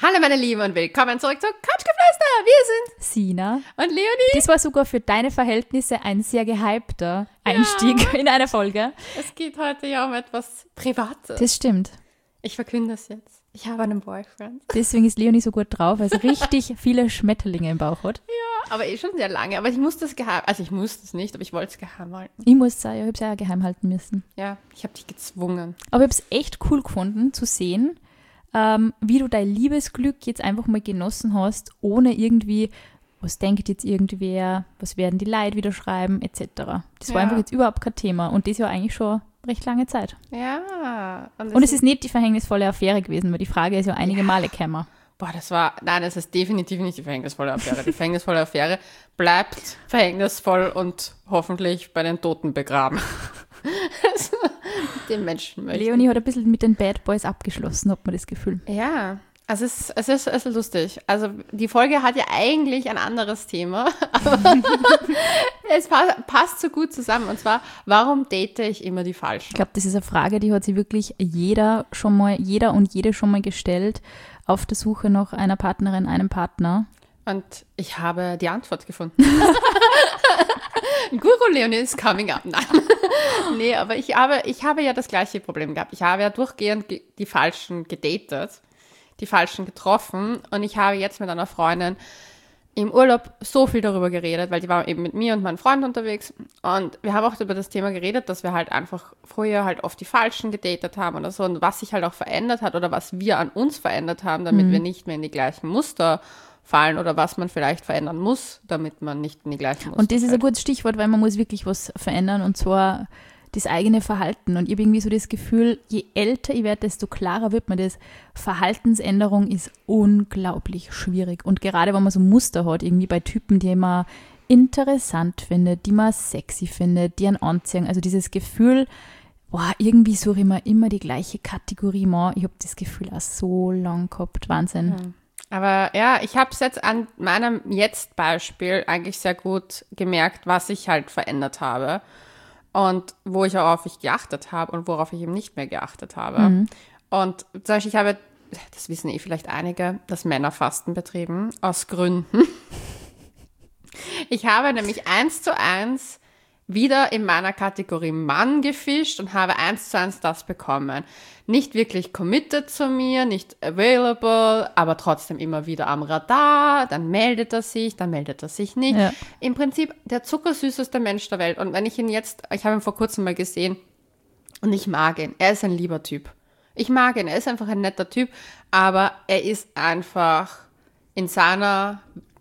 Hallo meine Lieben und willkommen zurück zu Couchgeflüster. Wir sind Sina und Leonie. Das war sogar für deine Verhältnisse ein sehr gehypter Einstieg in eine Folge. Es geht heute ja um etwas Privates. Das stimmt. Ich verkünde es jetzt. Ich habe einen Boyfriend. Deswegen ist Leonie so gut drauf, weil sie richtig viele Schmetterlinge im Bauch hat. Ja, aber schon sehr lange. Aber ich musste es geheim, also ich musste es nicht, aber ich wollte es geheim halten. Ich muss sagen, ich habe es ja geheim halten müssen. Ja, ich habe dich gezwungen. Aber ich habe es echt cool gefunden zu sehen, wie du dein Liebesglück jetzt einfach mal genossen hast, ohne irgendwie, was denkt jetzt irgendwer, was werden die Leute wieder schreiben, etc. Das war einfach jetzt überhaupt kein Thema und das war eigentlich schon recht lange Zeit. Ja. Und es ist nicht die verhängnisvolle Affäre gewesen, weil die Frage ist ja einige Male gekommen. Boah, das ist definitiv nicht die verhängnisvolle Affäre. Die verhängnisvolle Affäre bleibt verhängnisvoll und hoffentlich bei den Toten begraben. Den Menschen möchte. Leonie hat ein bisschen mit den Bad Boys abgeschlossen, hat man das Gefühl. Ja, also es ist lustig. Also die Folge hat ja eigentlich ein anderes Thema, aber es passt so gut zusammen. Und zwar, warum date ich immer die Falschen? Ich glaube, das ist eine Frage, die hat sich wirklich jeder und jede schon mal gestellt auf der Suche nach einer Partnerin, einem Partner. Und ich habe die Antwort gefunden. Guru Leonie is coming up. Nein. Nee, aber ich habe ja das gleiche Problem gehabt. Ich habe ja durchgehend die Falschen gedatet, die Falschen getroffen und ich habe jetzt mit einer Freundin im Urlaub so viel darüber geredet, weil die war eben mit mir und meinem Freund unterwegs und wir haben auch über das Thema geredet, dass wir halt einfach früher halt oft die Falschen gedatet haben oder so und was sich halt auch verändert hat oder was wir an uns verändert haben, damit wir nicht mehr in die gleichen Muster fallen oder was man vielleicht verändern muss, damit man nicht in die gleichen Muster Und das ist ein fällt. gutes Stichwort, weil man muss wirklich was verändern und zwar das eigene Verhalten. Und ich habe irgendwie so das Gefühl, je älter ich werde, desto klarer wird mir das. Verhaltensänderung ist unglaublich schwierig. Und gerade wenn man so Muster hat, irgendwie bei Typen, die man interessant findet, die man sexy findet, die einen anziehen. Also dieses Gefühl, irgendwie suche ich mir immer die gleiche Kategorie mal. Ich habe das Gefühl auch so lang gehabt. Wahnsinn. Mhm. Aber ja, ich habe es jetzt an meinem Jetzt-Beispiel eigentlich sehr gut gemerkt, was ich halt verändert habe und worauf ich geachtet habe und worauf ich eben nicht mehr geachtet habe. Mhm. Und zum Beispiel, ich habe, das wissen vielleicht einige, das Männerfasten betrieben, aus Gründen. Ich habe nämlich 1:1 wieder in meiner Kategorie Mann gefischt und habe 1:1 das bekommen. Nicht wirklich committed zu mir, nicht available, aber trotzdem immer wieder am Radar. Dann meldet er sich nicht. Ja. Im Prinzip der zuckersüßeste Mensch der Welt. Und wenn ich ich habe ihn vor kurzem mal gesehen und ich mag ihn. Er ist ein lieber Typ. Ich mag ihn, er ist einfach ein netter Typ, aber er ist einfach in seinem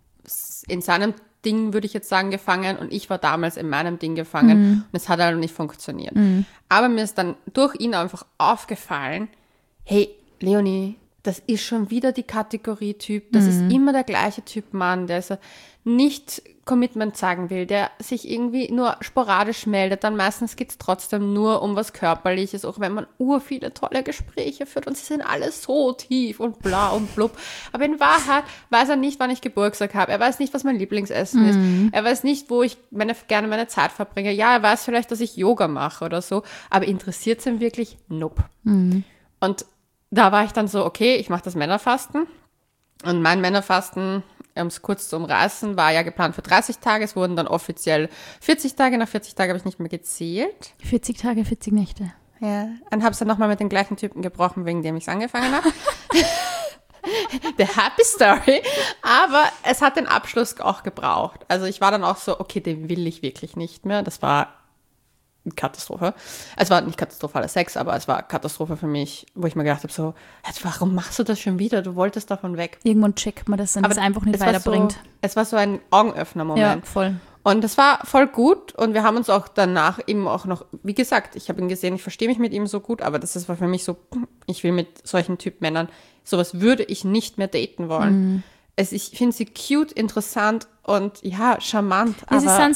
Ding, würde ich jetzt sagen, gefangen und ich war damals in meinem Ding gefangen und es hat halt nicht funktioniert. Aber mir ist dann durch ihn einfach aufgefallen, hey, Leonie, das ist schon wieder die Kategorie Typ, das ist immer der gleiche Typ Mann, der so nicht Commitment zeigen will, der sich irgendwie nur sporadisch meldet, dann meistens geht es trotzdem nur um was Körperliches, auch wenn man viele tolle Gespräche führt und sie sind alle so tief und bla und blub. Aber in Wahrheit weiß er nicht, wann ich Geburtstag habe, er weiß nicht, was mein Lieblingsessen ist, er weiß nicht, wo ich gerne meine Zeit verbringe. Ja, er weiß vielleicht, dass ich Yoga mache oder so, aber interessiert es ihn wirklich? Nope. Und da war ich dann so, okay, ich mache das Männerfasten und mein Männerfasten, um es kurz zu umreißen, war ja geplant für 30 Tage. Es wurden dann offiziell 40 Tage. Nach 40 Tagen habe ich nicht mehr gezählt. 40 Tage, 40 Nächte. Ja. Und habe es dann nochmal mit den gleichen Typen gebrochen, wegen dem ich es angefangen habe. The happy story. Aber es hat den Abschluss auch gebraucht. Also ich war dann auch so, okay, den will ich wirklich nicht mehr. Das war Katastrophe. Es war nicht katastrophaler Sex, aber es war Katastrophe für mich, wo ich mir gedacht habe, so, warum machst du das schon wieder? Du wolltest davon weg. Irgendwann checkt man das, wenn es einfach nicht weiterbringt. Es war so ein Augenöffner-Moment. Ja, voll. Und das war voll gut und wir haben uns auch danach eben auch noch, wie gesagt, ich habe ihn gesehen, ich verstehe mich mit ihm so gut, aber das war für mich so, ich will mit solchen Typ Männern, sowas würde ich nicht mehr daten wollen. Ich finde sie cute, interessant und ja, charmant. Sie sind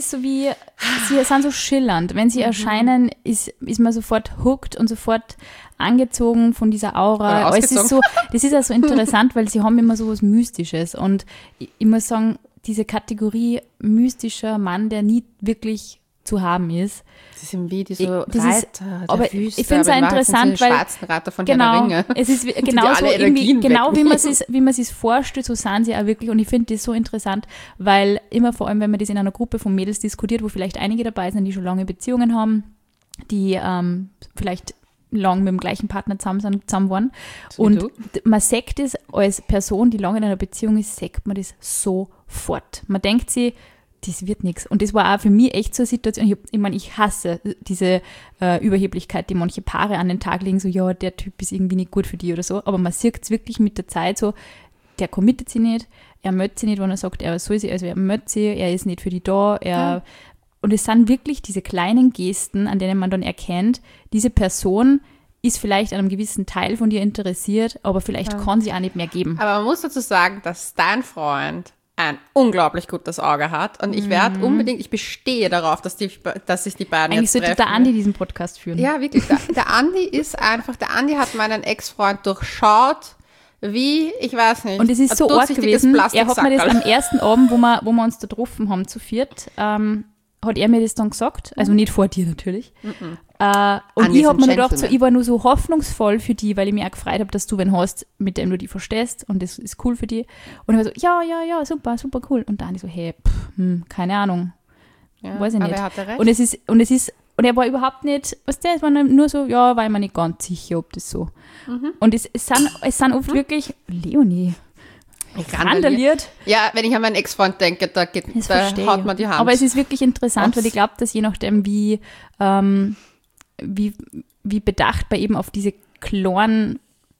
so schillernd. Wenn sie erscheinen, ist man sofort hooked und sofort angezogen von dieser Aura. Das ist ja so interessant, weil sie haben immer so was Mystisches. Und ich muss sagen, diese Kategorie mystischer Mann, der nie wirklich zu haben ist. Das sind wie diese Reiter der aber Wüste. Ich finde es auch interessant, weil schwarzen Reiter von genau, Herr der Ringe. es ist genau so irgendwie, genau wie man es sich vorstellt, so sind sie auch wirklich. Und ich finde das so interessant, weil immer vor allem, wenn man das in einer Gruppe von Mädels diskutiert, wo vielleicht einige dabei sind, die schon lange Beziehungen haben, die vielleicht lang mit dem gleichen Partner zusammen waren. So und man sagt das als Person, die lange in einer Beziehung ist, sagt man das sofort. Man denkt sich, das wird nichts. Und das war auch für mich echt so eine Situation. Ich hasse diese Überheblichkeit, die manche Paare an den Tag legen, so, ja, der Typ ist irgendwie nicht gut für die oder so. Aber man sieht es wirklich mit der Zeit so, der committet sich nicht, er möchte sich nicht, wenn er sagt, er soll sich, also er möchte sich, er ist nicht für die da, Und es sind wirklich diese kleinen Gesten, an denen man dann erkennt, diese Person ist vielleicht an einem gewissen Teil von dir interessiert, aber vielleicht kann sie auch nicht mehr geben. Aber man muss dazu sagen, dass dein Freund ein unglaublich gutes Auge hat und ich werde unbedingt, ich bestehe darauf, dass sich die beiden eigentlich jetzt treffen. Eigentlich sollte der Andi diesen Podcast führen. Ja, wirklich. Der Andi hat meinen Ex-Freund durchschaut, wie, ich weiß nicht. Und es ist so arg gewesen, er hat mir das am ersten Abend, wo wir uns da getroffen haben zu viert, hat er mir das dann gesagt, also nicht vor dir natürlich. Und ich habe mir gedacht, so, ich war nur so hoffnungsvoll für die, weil ich mich auch gefreut habe, dass du wen hast, mit dem du die verstehst und das ist cool für die. Und ich war so, ja, super cool. Und dann so, hey, keine Ahnung, weiß ich nicht. Aber er hatte recht. Und er war überhaupt nicht, weißt du, es war nur so, ja, war ich mir nicht ganz sicher, ob das so. Und es sind oft wirklich, Leonie, randaliert. Ja, wenn ich an meinen Ex-Freund denke, da haut man die Hand. Aber es ist wirklich interessant, weil ich glaube, dass je nachdem, wie bedacht man eben auf diese kleinen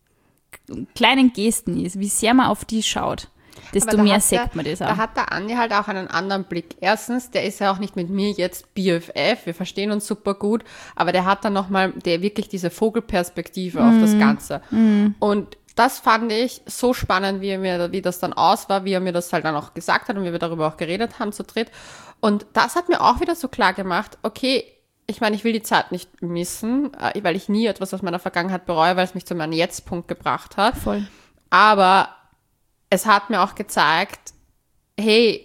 Gesten ist, wie sehr man auf die schaut, desto mehr sagt man das auch. Da hat der Andi halt auch einen anderen Blick. Erstens, der ist ja auch nicht mit mir jetzt BFF, wir verstehen uns super gut, aber der hat dann nochmal wirklich diese Vogelperspektive auf das Ganze. Und das fand ich so spannend, wie das dann aus war, wie er mir das halt dann auch gesagt hat und wie wir darüber auch geredet haben zu dritt. Und das hat mir auch wieder so klar gemacht, okay, ich meine, ich will die Zeit nicht missen, weil ich nie etwas aus meiner Vergangenheit bereue, weil es mich zu meinem Jetzt-Punkt gebracht hat. Voll. Aber es hat mir auch gezeigt, hey,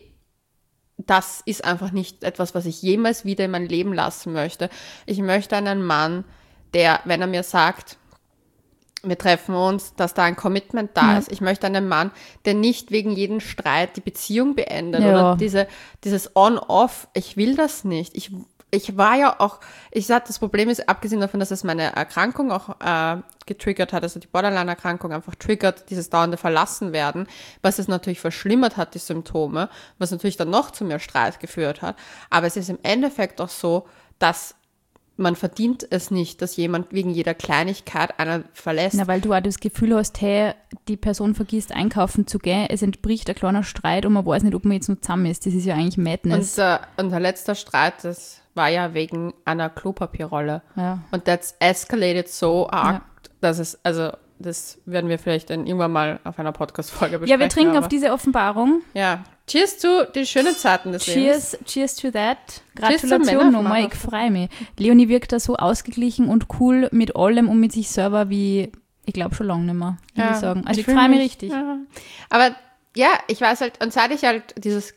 das ist einfach nicht etwas, was ich jemals wieder in mein Leben lassen möchte. Ich möchte einen Mann, der, wenn er mir sagt, wir treffen uns, dass da ein Commitment da ist. Ich möchte einen Mann, der nicht wegen jedem Streit die Beziehung beendet oder dieses On-Off. Ich will das nicht. Ich war ja auch, ich sag, das Problem ist, abgesehen davon, dass es meine Erkrankung auch getriggert hat, also die Borderline-Erkrankung einfach triggert, dieses dauernde Verlassenwerden, was es natürlich verschlimmert hat, die Symptome, was natürlich dann noch zu mehr Streit geführt hat. Aber es ist im Endeffekt auch so, dass man verdient es nicht, dass jemand wegen jeder Kleinigkeit einen verlässt. Na, weil du auch das Gefühl hast, hey, die Person vergisst einkaufen zu gehen, es entbricht ein kleiner Streit und man weiß nicht, ob man jetzt noch zusammen ist. Das ist ja eigentlich Madness. Und unser letzter Streit, das war ja wegen einer Klopapierrolle. Ja. Und that's escalated so arg, dass es, also das werden wir vielleicht dann irgendwann mal auf einer Podcast-Folge besprechen. Ja, wir trinken auf diese Offenbarung. Ja. Cheers zu den schönen Zeiten des Lebens. Cheers to that. Gratulation nochmal, ich freue mich. Leonie wirkt da so ausgeglichen und cool mit allem und mit sich selber wie, ich glaube, schon lange nicht mehr, würde ich sagen. Also ich freue mich richtig. Ja. Aber ja, ich weiß halt, und seit ich halt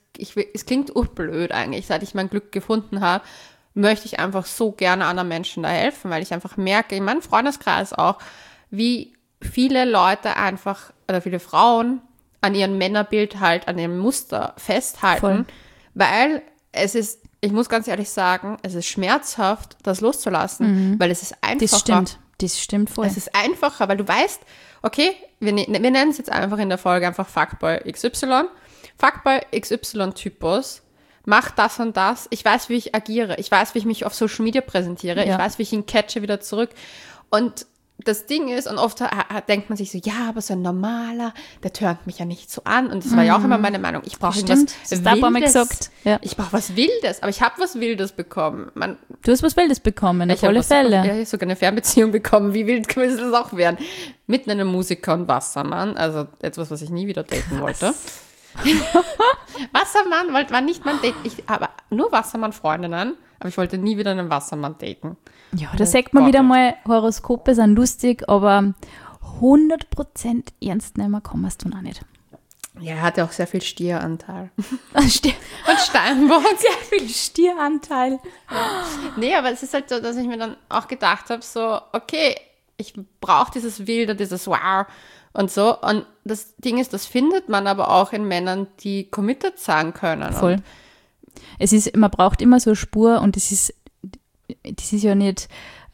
es klingt urblöd eigentlich, seit ich mein Glück gefunden habe, möchte ich einfach so gerne anderen Menschen da helfen, weil ich einfach merke, in meinem Freundeskreis auch, wie viele Leute einfach, oder viele Frauen an ihrem Männerbild halt, an ihrem Muster festhalten, Voll. Weil es ist, ich muss ganz ehrlich sagen, es ist schmerzhaft, das loszulassen, weil es ist einfacher. Das stimmt voll. Es ist einfacher, weil du weißt, okay, wir nennen es jetzt einfach in der Folge einfach Fuckboy XY. Fuckboy XY-Typus macht das und das. Ich weiß, wie ich agiere. Ich weiß, wie ich mich auf Social Media präsentiere. Ja. Ich weiß, wie ich ihn catche wieder zurück. Und das Ding ist, und oft denkt man sich so, ja, aber so ein normaler, der turnt mich ja nicht so an. Und das war ja auch immer meine Meinung. Ich brauche irgendwas Wildes. Ja. Ich brauche was Wildes. Aber ich habe was Wildes bekommen. Du hast was Wildes bekommen, auf alle Fälle. Ich habe sogar eine Fernbeziehung bekommen. Wie wild könnte das auch werden? Mit einem Musiker und Wassermann. Also etwas, was ich nie wieder daten wollte. Wassermann war nicht mein Date. Ich habe nur Wassermann-Freundinnen, aber ich wollte nie wieder einen Wassermann daten. Ja, da sagt man wieder mal, Horoskope sind lustig, aber 100% ernst nehmen kann man es dann auch nicht. Ja, er hatte auch sehr viel Stieranteil. Und Steinbock. sehr viel Stieranteil. Nee, aber es ist halt so, dass ich mir dann auch gedacht habe, so, okay, ich brauche dieses Wilde, dieses Wow und so. Und das Ding ist, das findet man aber auch in Männern, die committed sein können. Voll. Und Es ist, man braucht immer so eine Spur und das ist ja nicht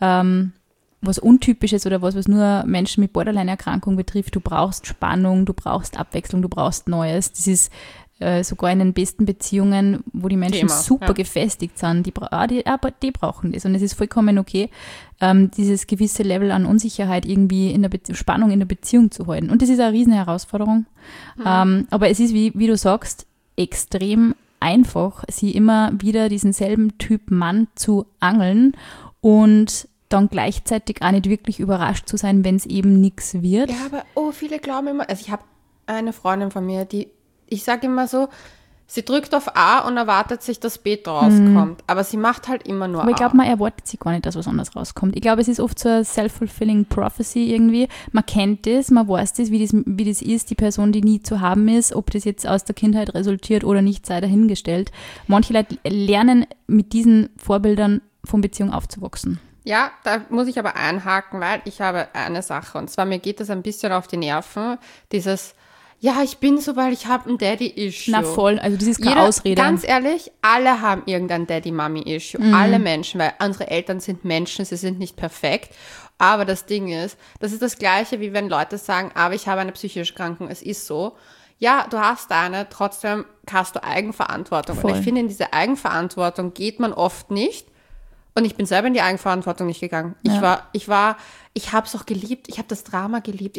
was Untypisches oder was nur Menschen mit Borderline-Erkrankung betrifft. Du brauchst Spannung, du brauchst Abwechslung, du brauchst Neues. Das ist sogar in den besten Beziehungen, wo die Menschen super gefestigt sind, die brauchen das. Und es ist vollkommen okay, dieses gewisse Level an Unsicherheit irgendwie in der Spannung in der Beziehung zu halten. Und das ist eine riesen Herausforderung. Aber es ist, wie du sagst, extrem einfach, sie immer wieder diesen selben Typ Mann zu angeln und dann gleichzeitig auch nicht wirklich überrascht zu sein, wenn es eben nichts wird. ja, aber viele glauben immer, also ich habe eine Freundin von mir, ich sage immer so, sie drückt auf A und erwartet sich, dass B rauskommt. Aber sie macht halt immer nur A. Aber ich glaube, man erwartet sich gar nicht, dass was anderes rauskommt. Ich glaube, es ist oft so eine self-fulfilling prophecy irgendwie. Man kennt das, man weiß das, wie das ist, die Person, die nie zu haben ist, ob das jetzt aus der Kindheit resultiert oder nicht, sei dahingestellt. Manche Leute lernen mit diesen Vorbildern von Beziehung aufzuwachsen. Ja, da muss ich aber einhaken, weil ich habe eine Sache. Und zwar, mir geht das ein bisschen auf die Nerven, dieses, ja, ich bin so, weil ich habe ein Daddy-Issue. Na voll, also das ist keine Ausrede. Ganz ehrlich, alle haben irgendein Daddy-Mami-Issue. Alle Menschen, weil unsere Eltern sind Menschen, sie sind nicht perfekt. Aber das Ding ist, das ist das Gleiche, wie wenn Leute sagen, aber ich habe eine psychische Erkrankung, es ist so. Ja, du hast eine, trotzdem hast du Eigenverantwortung. Voll. Und ich finde, in diese Eigenverantwortung geht man oft nicht. Und ich bin selber in die Eigenverantwortung nicht gegangen. Ja. Ich habe es auch geliebt. Ich habe das Drama geliebt.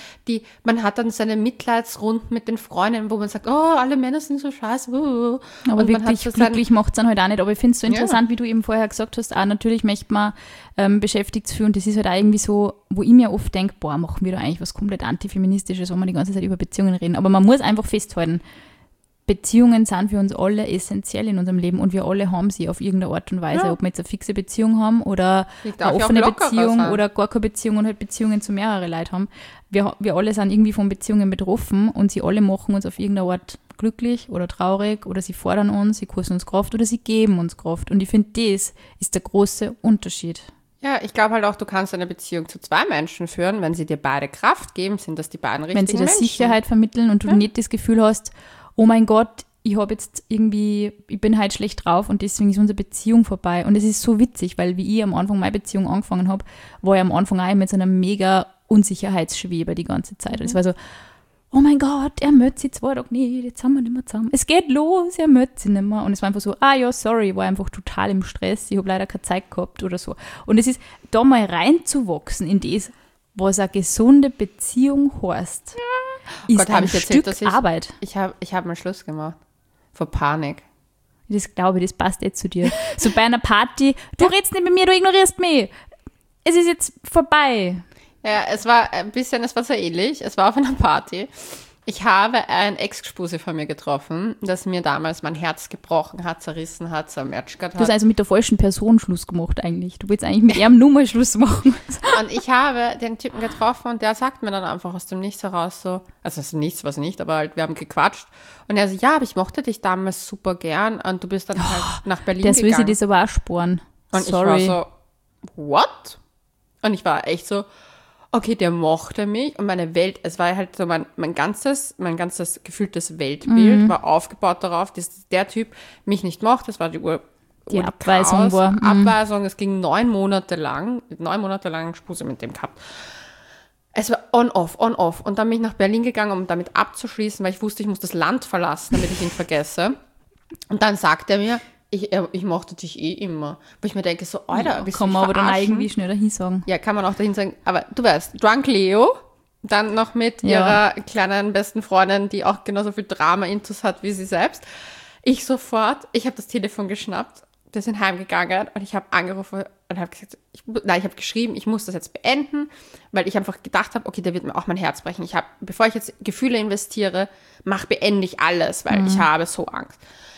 Man hat dann seine Mitleidsrunden mit den Freunden, wo man sagt, oh, alle Männer sind so scheiße. Aber und wirklich glücklich macht es dann halt auch nicht. Aber ich finde es so interessant, wie du eben vorher gesagt hast, auch natürlich möchte man beschäftigt zu fühlen. Und das ist halt auch irgendwie so, wo ich mir oft denke, boah, machen wir da eigentlich was komplett Antifeministisches, wo wir die ganze Zeit über Beziehungen reden. Aber man muss einfach festhalten, Beziehungen sind für uns alle essentiell in unserem Leben und wir alle haben sie auf irgendeine Art und Weise, ob wir jetzt eine fixe Beziehung haben oder eine offene Beziehung oder gar keine Beziehung und halt Beziehungen zu mehreren Leuten haben. Wir alle sind irgendwie von Beziehungen betroffen und sie alle machen uns auf irgendeine Art glücklich oder traurig oder sie fordern uns, sie kosten uns Kraft oder sie geben uns Kraft. Und ich finde, das ist der große Unterschied. Ja, ich glaube halt auch, du kannst eine Beziehung zu zwei Menschen führen, wenn sie dir beide Kraft geben, sind das die beiden richtigen Menschen. Wenn sie dir Sicherheit vermitteln und du nicht das Gefühl hast, oh mein Gott, ich bin halt schlecht drauf und deswegen ist unsere Beziehung vorbei. Und es ist so witzig, weil wie ich am Anfang meine Beziehung angefangen habe, war ich am Anfang auch mit so einer mega Unsicherheitsschwebe die ganze Zeit. Und es war so, oh mein Gott, er möchte sich 2 Tage nicht, jetzt sind wir nicht mehr zusammen. Es geht los, er möchte sie nicht mehr. Und es war einfach so, ja, sorry, ich war einfach total im Stress, ich habe leider keine Zeit gehabt oder so. Und es ist, da mal reinzuwachsen in das, was eine gesunde Beziehung heißt, ist Gott, ein Stück Arbeit. Ich hab mal Schluss gemacht. Vor Panik. Das glaube ich, das passt zu dir. So bei einer Party, du redest nicht mit mir, du ignorierst mich. Es ist jetzt vorbei. Ja, es war so ähnlich. Es war auf einer Party. Ich habe einen Ex-Gespuse von mir getroffen, das mir damals mein Herz gebrochen hat, zerrissen hat, zermatschert hat. Du hast also mit der falschen Person Schluss gemacht eigentlich. Du willst eigentlich mit ihm nur mal Schluss machen. Und ich habe den Typen getroffen und der sagt mir dann einfach aus dem Nichts heraus so, also aus dem Nichts was nicht, aber halt wir haben gequatscht. Und er so, ja, aber ich mochte dich damals super gern und du bist dann halt nach Berlin gegangen. Das will sie das aber auch sparen. Und Sorry. ich war so, what? Und ich war echt so, okay, der mochte mich und meine Welt, es war halt so mein ganzes gefühltes Weltbild war aufgebaut darauf, dass der Typ mich nicht mochte, das war die Abweisung Chaos, war. Abweisung, es ging 9 Monate lang Spuse mit dem gehabt. Es war on-off. Und dann bin ich nach Berlin gegangen, um damit abzuschließen, weil ich wusste, ich muss das Land verlassen, damit ich ihn vergesse. Und dann sagt er mir, ich mochte dich eh immer. Wo ich mir denke, so, Alter, willst du mich kann man aber dann verarschen? irgendwie schnell dahin sagen. Ja, kann man auch dahin sagen. Aber du weißt, Drunk Leo, dann noch mit ihrer kleinen besten Freundin, die auch genauso viel Drama-Intus hat wie sie selbst. Ich habe das Telefon geschnappt, wir sind heimgegangen und ich habe angerufen und habe gesagt, ich habe geschrieben, ich muss das jetzt beenden, weil ich einfach gedacht habe, okay, der wird mir auch mein Herz brechen. Bevor ich jetzt Gefühle investiere, beende ich alles, weil ich habe so Angst.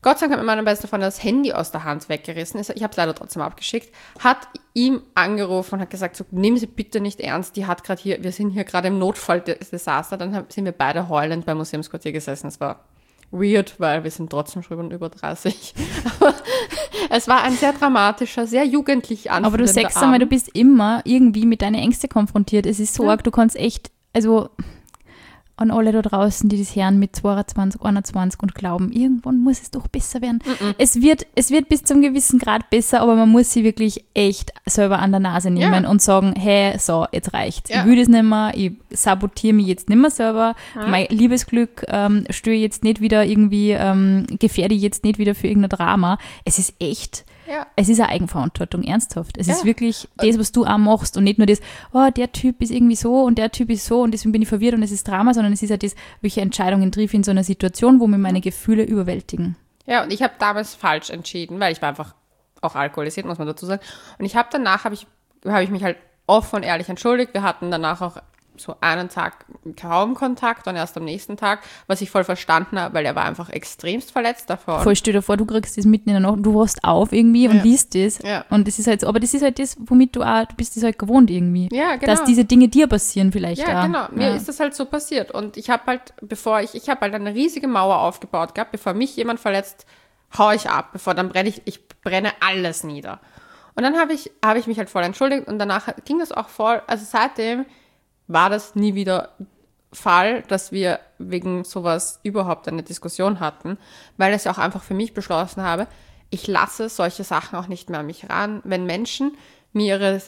Gott sei Dank hat mir meine beste Freundin das Handy aus der Hand weggerissen. Ich habe es leider trotzdem abgeschickt. Hat ihm angerufen und hat gesagt, so, nimm sie bitte nicht ernst. Die hat gerade hier, wir sind hier gerade im Notfalldesaster. Dann sind wir beide heulend beim Museumsquartier gesessen. Es war weird, weil wir sind trotzdem schon über 30. Aber es war ein sehr dramatischer, sehr jugendlich anfühlender Aber du sagst einmal, du bist immer irgendwie mit deinen Ängsten konfrontiert. Es ist so arg, du kannst echt, also an alle da draußen, die das hören mit 22, 21 und glauben, irgendwann muss es doch besser werden. Es wird bis zum gewissen Grad besser, aber man muss sie wirklich echt selber an der Nase nehmen und sagen, hey, so, jetzt reicht's. Ich will das nicht mehr, ich sabotiere mich jetzt nicht mehr selber. Mein Liebesglück störe jetzt nicht wieder irgendwie, gefährde ich jetzt nicht wieder für irgendein Drama. Es ist echt... Ja. Es ist eine Eigenverantwortung, ernsthaft. Es ist wirklich das, was du auch machst und nicht nur das, oh, der Typ ist irgendwie so und der Typ ist so und deswegen bin ich verwirrt und es ist Drama, sondern es ist ja das, welche Entscheidungen treffe ich in so einer Situation, wo mir meine Gefühle überwältigen. Ja, und ich habe damals falsch entschieden, weil ich war einfach auch alkoholisiert, muss man dazu sagen. Und ich habe danach, habe ich mich halt offen und ehrlich entschuldigt. Wir hatten danach auch so einen Tag kaum Kontakt und erst am nächsten Tag, was ich voll verstanden habe, weil er war einfach extremst verletzt davon. Voll, stell dir vor, du kriegst das mitten in der Nacht, du wachst auf irgendwie und liest das. Ja. Und das ist halt so, aber das ist halt das, womit du bist das halt gewohnt irgendwie. Ja, genau. Dass diese Dinge dir passieren vielleicht auch. Ja, genau. Mir ist das halt so passiert. Und ich habe halt, ich habe halt eine riesige Mauer aufgebaut gehabt, bevor mich jemand verletzt, hau ich ab, ich brenne alles nieder. Und dann habe ich mich halt voll entschuldigt und danach ging das auch voll, also seitdem war das nie wieder Fall, dass wir wegen sowas überhaupt eine Diskussion hatten, weil ich auch einfach für mich beschlossen habe, ich lasse solche Sachen auch nicht mehr an mich ran. Wenn Menschen mir ihre,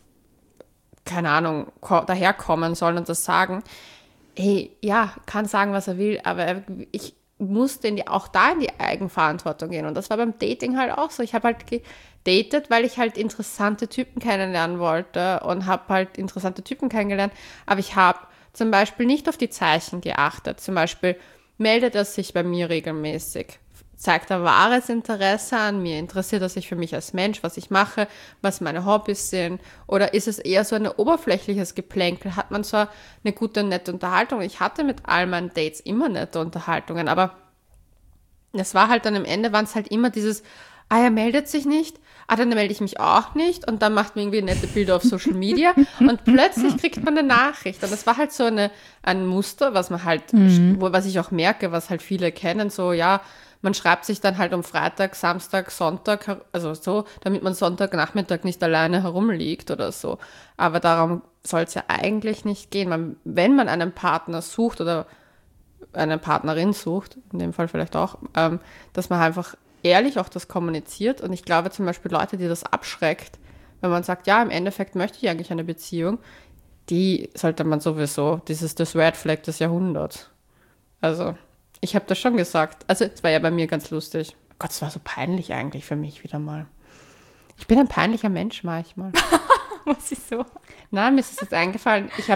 keine Ahnung, daherkommen sollen und das sagen, hey, ja, kann sagen, was er will, aber ich muss auch da in die Eigenverantwortung gehen. Und das war beim Dating halt auch so. Ich habe halt gedatet, weil ich halt interessante Typen kennenlernen wollte und habe halt interessante Typen kennengelernt. Aber ich habe zum Beispiel nicht auf die Zeichen geachtet. Zum Beispiel meldet er sich bei mir regelmäßig, zeigt er wahres Interesse an mir, interessiert er sich für mich als Mensch, was ich mache, was meine Hobbys sind, oder ist es eher so ein oberflächliches Geplänkel? Hat man zwar eine gute, nette Unterhaltung, ich hatte mit all meinen Dates immer nette Unterhaltungen, aber es war halt dann am Ende, waren es halt immer dieses, er meldet sich nicht, dann melde ich mich auch nicht und dann macht man irgendwie nette Bilder auf Social Media und plötzlich kriegt man eine Nachricht und das war halt so ein Muster, was man halt, was ich auch merke, was halt viele kennen, so ja, man schreibt sich dann halt um Freitag, Samstag, Sonntag, also so, damit man Sonntagnachmittag nicht alleine herumliegt oder so. Aber darum soll es ja eigentlich nicht gehen. Wenn man einen Partner sucht oder eine Partnerin sucht, in dem Fall vielleicht auch, dass man einfach ehrlich auch das kommuniziert. Und ich glaube zum Beispiel Leute, die das abschreckt, wenn man sagt, ja, im Endeffekt möchte ich eigentlich eine Beziehung, die sollte man sowieso, das Red Flag des Jahrhunderts. Also ich habe das schon gesagt. Also es war ja bei mir ganz lustig. Gott, es war so peinlich eigentlich für mich wieder mal. Ich bin ein peinlicher Mensch manchmal. Was ist so? Nein, mir ist es jetzt eingefallen. Ich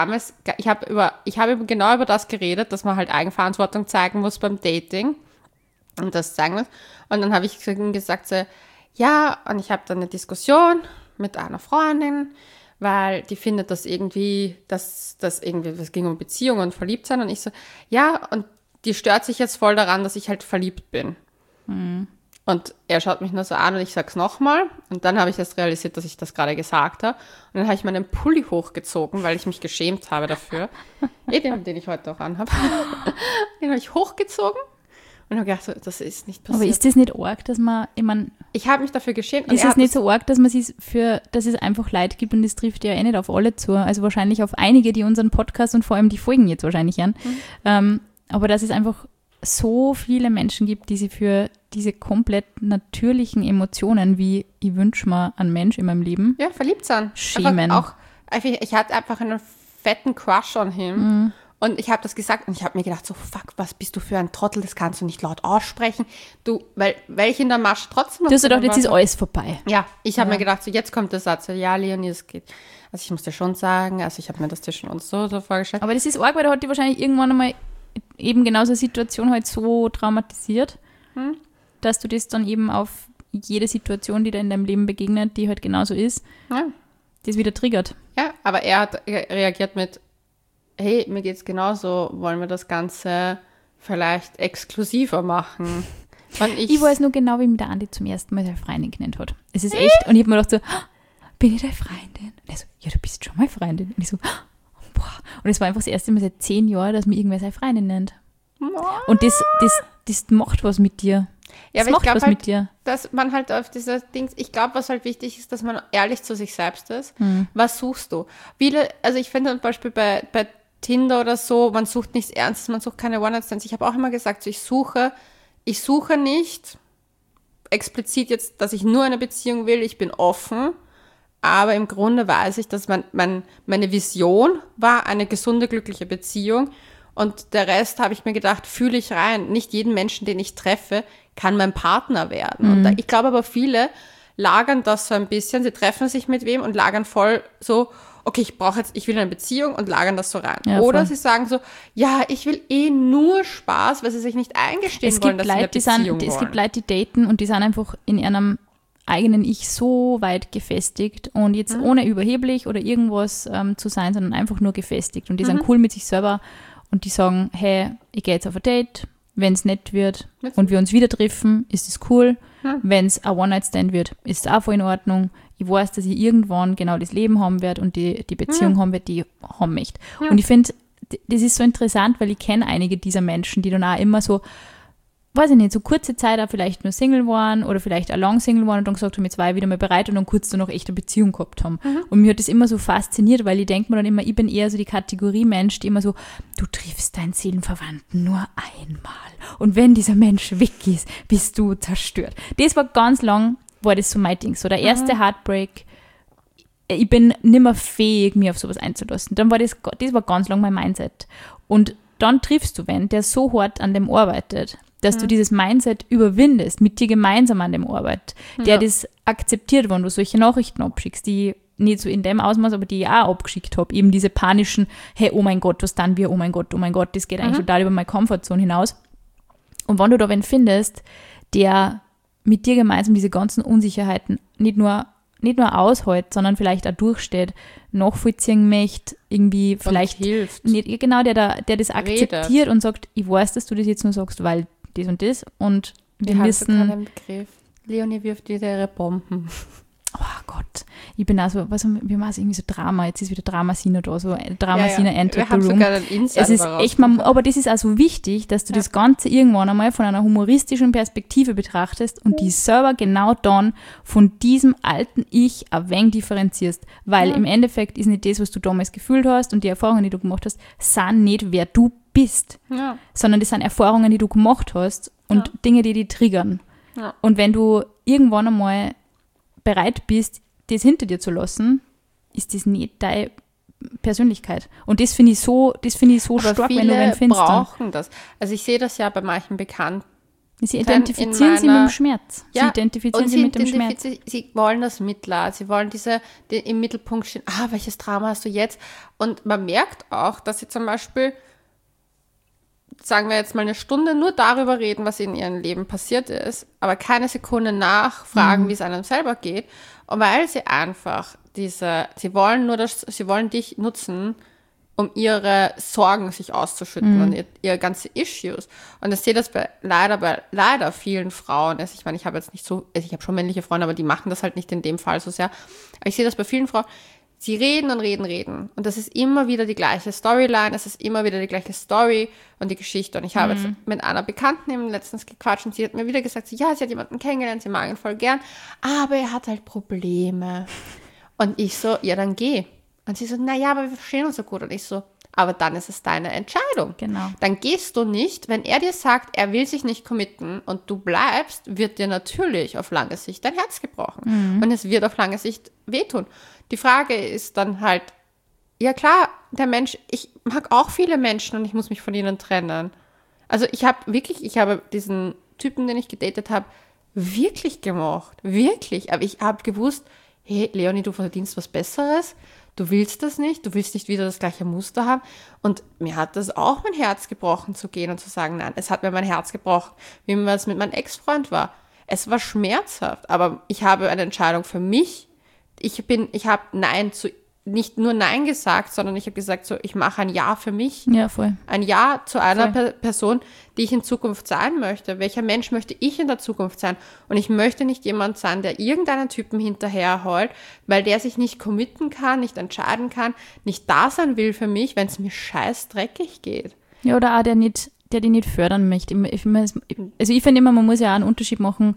habe genau über das geredet, dass man halt Eigenverantwortung zeigen muss beim Dating. Und das zeigen muss. Und dann habe ich gesagt, so, ja, und ich habe dann eine Diskussion mit einer Freundin, weil die findet das irgendwie, das ging um Beziehungen und Verliebtsein. Und ich so, ja, und die stört sich jetzt voll daran, dass ich halt verliebt bin. Mhm. Und er schaut mich nur so an und ich sag's nochmal. Und dann habe ich erst realisiert, dass ich das gerade gesagt habe. Und dann habe ich meinen Pulli hochgezogen, weil ich mich geschämt habe dafür. Den ich heute auch anhabe. Den habe ich hochgezogen. Und habe gedacht, das ist nicht passiert. Aber ist das nicht arg, dass man, ich habe mich dafür geschämt. Ist es nicht so arg, dass dass es einfach Leid gibt und das trifft ja nicht auf alle zu. Also wahrscheinlich auf einige, die unseren Podcast und vor allem die Folgen jetzt wahrscheinlich hören. Aber dass es einfach so viele Menschen gibt, die sich für diese komplett natürlichen Emotionen, wie ich wünsche mir einen Mensch in meinem Leben, verliebt sein. Schämen. Ich hatte einfach einen fetten Crush on him. Und ich habe das gesagt und ich habe mir gedacht, so fuck, was bist du für ein Trottel, das kannst du nicht laut aussprechen. Weil ich in der Masche trotzdem noch... Du hast gedacht, jetzt ist alles vorbei. Ja, ich habe mir gedacht, so jetzt kommt der Satz, so, ja Leonie, es geht. Also ich muss dir schon sagen, also ich habe mir das dir schon so vorgestellt. Aber das ist arg, weil da hat die wahrscheinlich irgendwann einmal eben genau so eine Situation halt so traumatisiert, dass du das dann eben auf jede Situation, die dir in deinem Leben begegnet, die halt genauso ist, das wieder triggert. Ja, aber er hat reagiert mit, hey, mir geht's genauso, wollen wir das Ganze vielleicht exklusiver machen? Ich weiß nur genau, wie mich der Andi zum ersten Mal seine Freundin genannt hat. Es ist echt, und ich habe mir gedacht so, bin ich deine Freundin? Und er so, ja, du bist schon meine Freundin. Und ich so, boah. Und es war einfach das erste Mal seit 10 Jahren, dass mir irgendwer seine Freundin nennt. Und das macht was mit dir. Ja, das aber macht ich glaube was halt, mit dir. dass man halt auf dieser Dings, ich glaube, was halt wichtig ist, dass man ehrlich zu sich selbst ist. Was suchst du? Also ich finde zum Beispiel bei Tinder oder so, man sucht nichts Ernstes, man sucht keine One-Night-Stands. Ich habe auch immer gesagt, so, ich suche nicht explizit jetzt, dass ich nur eine Beziehung will, ich bin offen, aber im Grunde weiß ich, dass meine Vision war eine gesunde, glückliche Beziehung und der Rest habe ich mir gedacht, fühle ich rein. Nicht jeden Menschen, den ich treffe, kann mein Partner werden. Und ich glaube aber viele lagern das so ein bisschen, sie treffen sich mit wem und lagern voll so, okay, ich will eine Beziehung und lagern das so rein. Ja, oder voll. sie sagen so, ja, ich will nur Spaß, weil sie sich nicht eingestehen wollen, dass sie eine Beziehung wollen. Es gibt Leute, die daten und die sind einfach in ihrem eigenen Ich so weit gefestigt und jetzt ohne überheblich oder irgendwas zu sein, sondern einfach nur gefestigt. Und die sind cool mit sich selber und die sagen, hey, ich gehe jetzt auf ein Date, wenn es nett wird und wir uns wieder treffen, ist es cool. Wenn es ein One-Night-Stand wird, ist es auch voll in Ordnung. Ich weiß, dass ich irgendwann genau das Leben haben werde und die Beziehung haben werde, die ich haben möchte. Und ich finde, das ist so interessant, weil ich kenne einige dieser Menschen, die dann auch immer so, weiß ich nicht, so kurze Zeit auch vielleicht nur Single waren oder vielleicht auch lang Single waren und dann gesagt haben, jetzt war ich wieder mal bereit und dann kurz danach echt eine Beziehung gehabt haben. Und mir hat das immer so fasziniert, weil ich denke mir dann immer, ich bin eher so die Kategorie Mensch, die immer so, du triffst deinen Seelenverwandten nur einmal und wenn dieser Mensch weg ist, bist du zerstört. Das war ganz lang, war das so mein Ding. So der erste Heartbreak, ich bin nicht mehr fähig, mir auf sowas einzulassen. Dann war das war ganz lang mein Mindset. Und dann triffst du wen, der so hart an dem arbeitet, dass du dieses Mindset überwindest, mit dir gemeinsam an dem Arbeit, der das akzeptiert, wenn du solche Nachrichten abschickst, die nicht so in dem Ausmaß, aber die ich auch abgeschickt habe, eben diese panischen, hey, oh mein Gott, was dann wir, oh mein Gott, das geht eigentlich total über meine Comfortzone hinaus. Und wenn du da wen findest, der mit dir gemeinsam diese ganzen Unsicherheiten nicht nur aushält, sondern vielleicht auch durchsteht, nachvollziehen möchte, irgendwie und vielleicht hilft. Nicht, genau, der das akzeptiert Redet. und sagt, ich weiß, dass du das jetzt nur sagst, weil das und das und wir Wie hast du müssen, keinen Begriff? Leonie wirft dir ihre Bomben. oh Gott, ich bin auch so, wir machen irgendwie so Drama, jetzt ist wieder Dramasina da, so Dramasina entered Wir the haben room. sogar einen Insider Es ist echt, aber das ist auch so wichtig, dass du das Ganze irgendwann einmal von einer humoristischen Perspektive betrachtest und die selber genau dann von diesem alten Ich ein wenig differenzierst, weil im Endeffekt ist nicht das, was du damals gefühlt hast und die Erfahrungen, die du gemacht hast, sind nicht, wer du bist, sondern das sind Erfahrungen, die du gemacht hast und Dinge, die triggern. Ja. Und wenn du irgendwann einmal bereit bist, das hinter dir zu lassen, ist das nicht deine Persönlichkeit. Und das finde ich so Aber stark, viele wenn du wen findest. brauchen das. Also ich sehe das ja bei manchen Bekannten. Sie identifizieren sich mit dem Schmerz. Sie identifizieren sich mit dem Schmerz. Sie wollen das Mitleid, sie wollen im Mittelpunkt stehen, welches Drama hast du jetzt? Und man merkt auch, dass sie zum Beispiel, sagen wir jetzt mal eine Stunde, nur darüber reden, was in ihrem Leben passiert ist, aber keine Sekunde nachfragen, wie es einem selber geht. Und weil sie einfach sie wollen dich nutzen, um ihre Sorgen sich auszuschütten und ihre ganze Issues. Und ich sehe das bei leider vielen Frauen. Also ich meine, ich habe schon männliche Freunde, aber die machen das halt nicht in dem Fall so sehr. Aber ich sehe das bei vielen Frauen. Sie reden und reden, reden. Und das ist immer wieder die gleiche Storyline, es ist immer wieder die gleiche Story und die Geschichte. Und ich habe jetzt mit einer Bekannten eben letztens gequatscht und sie hat mir wieder gesagt, sie hat jemanden kennengelernt, sie mag ihn voll gern, aber er hat halt Probleme. Und ich so, ja, dann geh. Und sie so, naja, aber wir verstehen uns so gut. Und ich so, aber dann ist es deine Entscheidung. Genau. Dann gehst du nicht, wenn er dir sagt, er will sich nicht committen und du bleibst, wird dir natürlich auf lange Sicht dein Herz gebrochen. Und es wird auf lange Sicht wehtun. Die Frage ist dann halt, ja klar, der Mensch, ich mag auch viele Menschen und ich muss mich von ihnen trennen. Also ich habe diesen Typen, den ich gedatet habe, wirklich gemocht. Wirklich. Aber ich habe gewusst, hey, Leonie, du verdienst was Besseres. Du willst das nicht, du willst nicht wieder das gleiche Muster haben. Und mir hat das auch mein Herz gebrochen zu gehen und zu sagen, nein, es hat mir mein Herz gebrochen, wie mir das mit meinem Ex-Freund war. Es war schmerzhaft, aber ich habe eine Entscheidung für mich. Ich habe Nein zu nicht nur Nein gesagt, sondern ich habe gesagt, so, ich mache ein Ja für mich. Ja, voll. Ein Ja zu einer Person, die ich in Zukunft sein möchte. Welcher Mensch möchte ich in der Zukunft sein? Und ich möchte nicht jemand sein, der irgendeinen Typen hinterherheult, weil der sich nicht committen kann, nicht entscheiden kann, nicht da sein will für mich, wenn es mir scheiß dreckig geht. Ja, oder auch der die nicht fördern möchte. Ich finde immer, man muss ja auch einen Unterschied machen,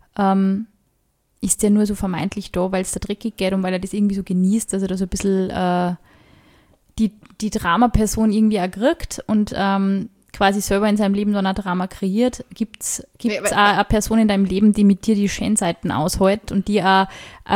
ist der nur so vermeintlich da, weil es da dreckig geht und weil er das irgendwie so genießt, dass er da so ein bisschen die Drama-Person irgendwie auch kriegt und quasi selber in seinem Leben dann ein Drama kreiert. Gibt's auch eine Person in deinem Leben, die mit dir die schönen Seiten aushält und die auch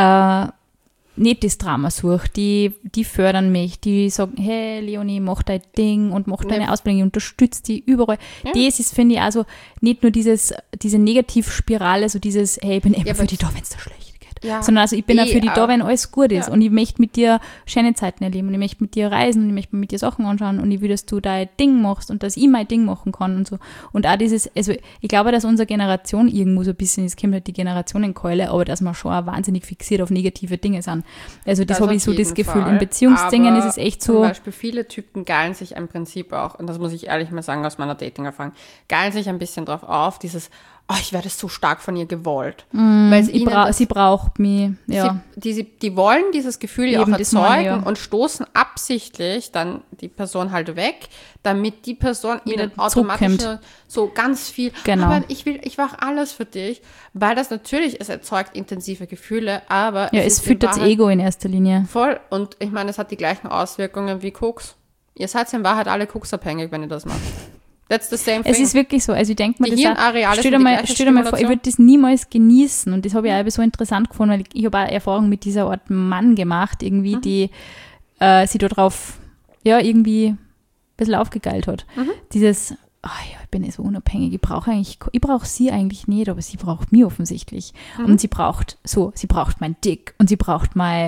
nicht das Drama sucht, die fördern mich, die sagen, hey Leonie, mach dein Ding und mach deine Ausbildung, ich unterstütze die überall. Ja. Das ist, finde ich, also nicht nur diese Negativspirale, so dieses, hey, ich bin immer für die da, wenn es dir schlecht geht. Ja. Sondern also ich bin auch für die da, wenn alles gut ist. Ja. Und ich möchte mit dir schöne Zeiten erleben und ich möchte mit dir reisen und ich möchte mit dir Sachen anschauen und ich will, dass du dein Ding machst und dass ich mein Ding machen kann und so. Und auch dieses, also ich glaube, dass unsere Generation irgendwo so ein bisschen, es kommt halt die Generationenkeule, aber dass wir schon auch wahnsinnig fixiert auf negative Dinge sind. Also das habe ich so das Gefühl. In Beziehungsdingen ist es echt so. Zum Beispiel viele Typen geilen sich im Prinzip auch, und das muss ich ehrlich mal sagen aus meiner Dating-Erfahrung, geilen sich ein bisschen drauf auf, dieses, oh, ich werde so stark von ihr gewollt. Weil sie braucht mich. Ja. Die wollen dieses Gefühl ja auch erzeugen und stoßen absichtlich dann die Person halt weg, damit die Person ihnen automatisch so ganz viel, genau. Aber ich mache alles für dich, weil das natürlich, es erzeugt intensive Gefühle, aber es füttert das Ego in erster Linie. Voll. Und ich meine, es hat die gleichen Auswirkungen wie Koks. Ihr seid in Wahrheit alle koksabhängig, wenn ihr das macht. That's the same thing. Es ist wirklich so. Also ich denke mir, stell dir mal vor, ich würde das niemals genießen. Und das habe ich auch so interessant gefunden, weil ich habe auch Erfahrungen mit dieser Art Mann gemacht, irgendwie, die sie da drauf irgendwie ein bisschen aufgegeilt hat. Dieses, ich bin so unabhängig, ich brauche sie eigentlich nicht, aber sie braucht mich offensichtlich. Und sie braucht mein Dick und sie braucht meine